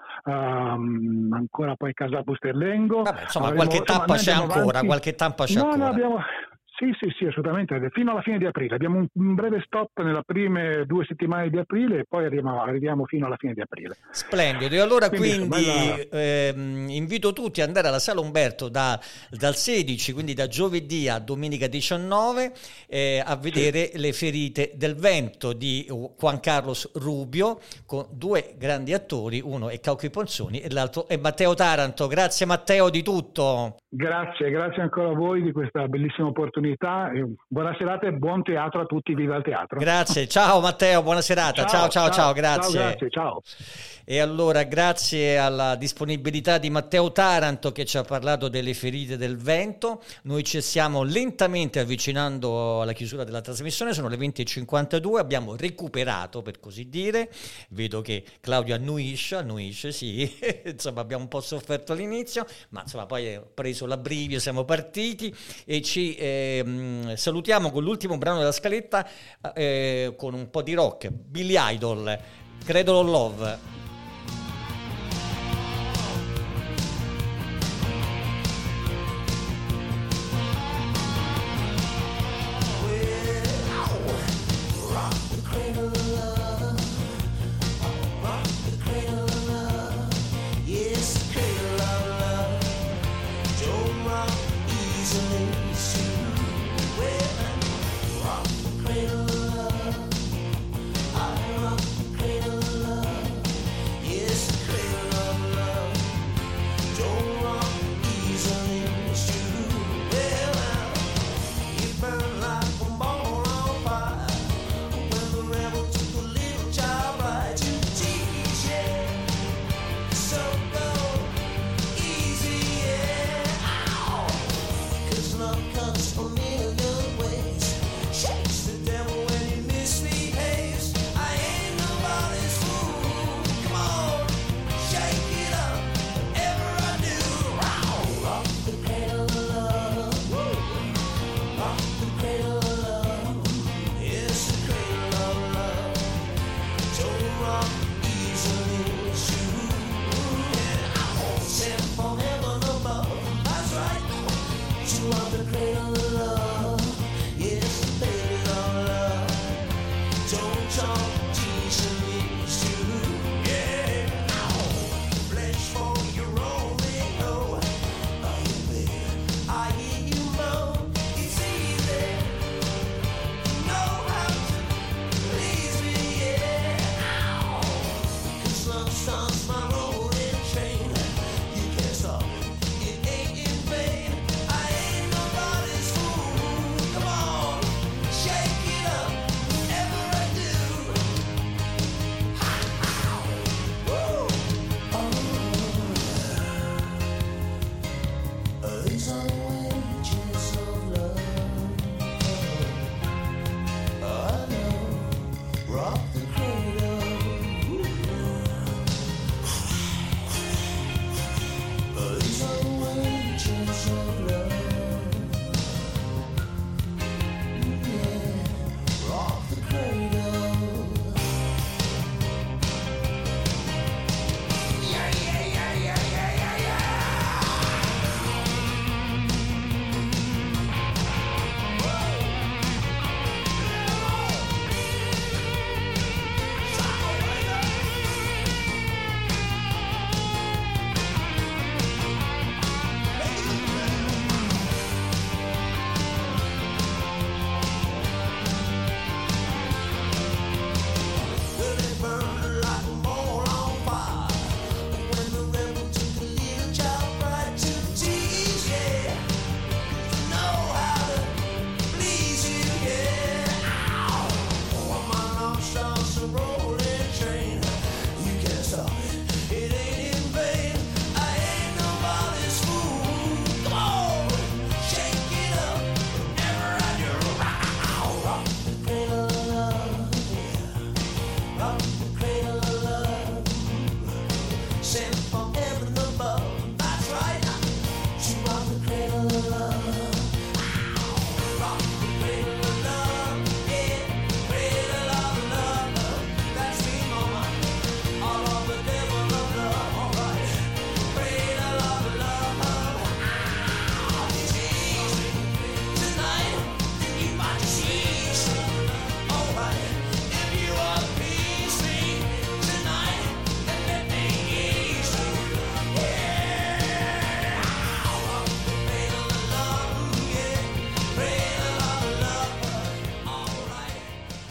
um, ancora poi Casa Busterlengo. Vabbè, insomma, avremo, qualche tappa c'è ancora, avanti. qualche tappa c'è no, ancora. No, abbiamo... Sì, sì, sì, assolutamente, fino alla fine di aprile. Abbiamo un, un breve stop nelle prime due settimane di aprile e poi arriviamo, arriviamo fino alla fine di aprile. Splendido, e allora quindi, quindi bella... ehm, invito tutti ad andare alla Sala Umberto da, dal sedici, quindi da giovedì a domenica diciannove, eh, a vedere sì. Le ferite del vento di Juan Carlos Rubio, con due grandi attori, uno è Cauchi Ponzoni e l'altro è Matteo Taranto. Grazie Matteo di tutto. Grazie, grazie ancora a voi di questa bellissima opportunità. Buona serata e buon teatro a tutti, viva il teatro. Grazie, ciao Matteo, buona serata. Ciao, ciao, ciao, ciao grazie. Ciao, grazie, ciao. E allora grazie alla disponibilità di Matteo Taranto che ci ha parlato delle ferite del vento. Noi ci stiamo lentamente avvicinando alla chiusura della trasmissione, sono le venti e cinquantadue, abbiamo recuperato per così dire, vedo che Claudio annuisce, annuisce sì, insomma abbiamo un po' sofferto all'inizio, ma insomma poi ho preso l'abbrivio, siamo partiti e ci eh, salutiamo con l'ultimo brano della scaletta eh, con un po' di rock, Billy Idol, Cradle of Love.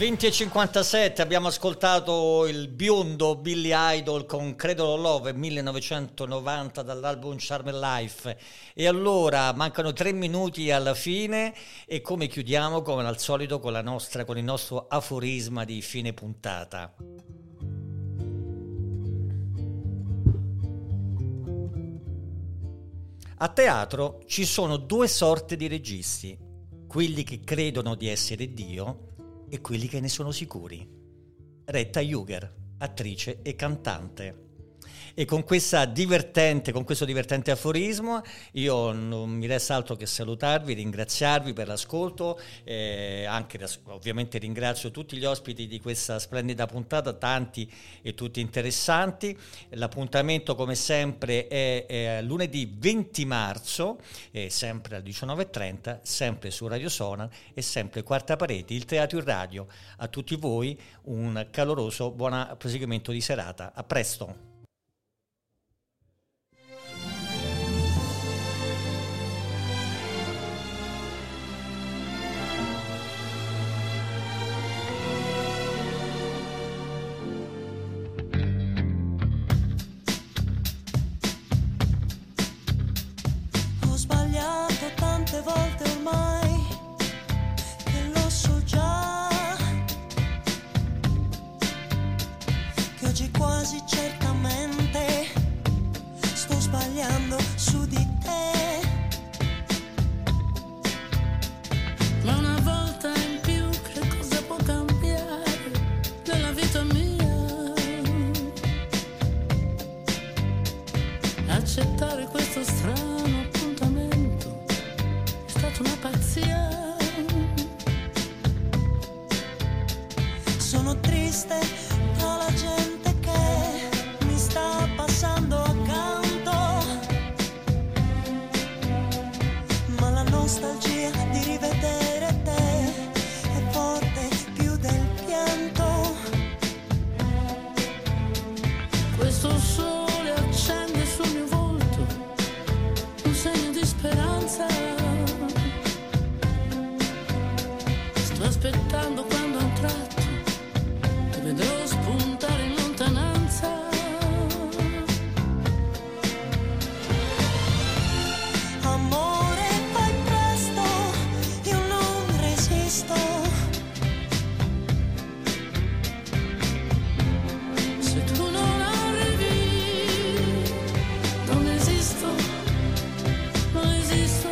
venti e cinquantasette abbiamo ascoltato il biondo Billy Idol con Cradle of Love millenovecentonovanta dall'album Charmed Life. E allora mancano tre minuti alla fine e come chiudiamo come al solito con la nostra con il nostro aforisma di fine puntata. A teatro ci sono due sorte di registi, quelli che credono di essere Dio e quelli che ne sono sicuri. Retta Hüger, attrice e cantante. E con questa divertente, con questo divertente aforismo io non mi resta altro che salutarvi, ringraziarvi per l'ascolto, eh, anche ovviamente ringrazio tutti gli ospiti di questa splendida puntata, tanti e tutti interessanti. L'appuntamento come sempre è, è lunedì venti marzo, eh, sempre alle diciannove e trenta, sempre su Radio Sonar e sempre Quarta Parete, il teatro in radio. A tutti voi un caloroso buon proseguimento di serata. A presto. Tante volte ormai che lo so già, che oggi quasi certamente sto sbagliando su di te. Ma una volta in più che cosa può cambiare nella vita mia? Accettare questo strano una pazzia. Sono triste tra la gente che mi sta passando accanto, ma la nostalgia di rivedere te è forte più del pianto. Questo sole accende sul mio volto un segno di speranza. Sto aspettando quando a un tratto ti vedrò spuntare in lontananza. Amore, fai presto, io non resisto. Se tu non arrivi, non esisto, non esisto.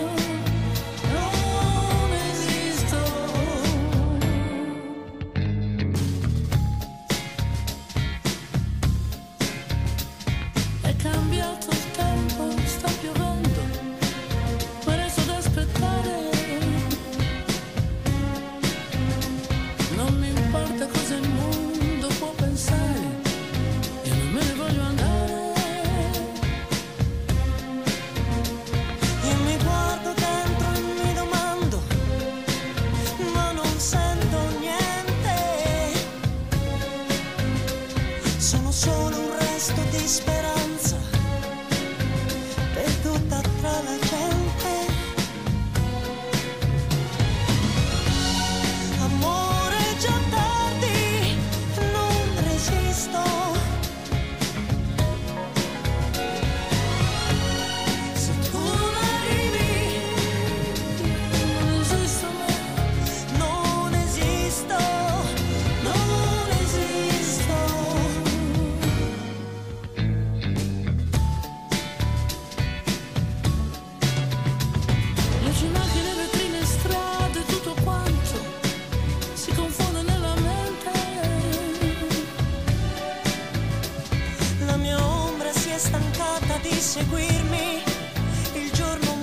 Stancata di seguirmi il giorno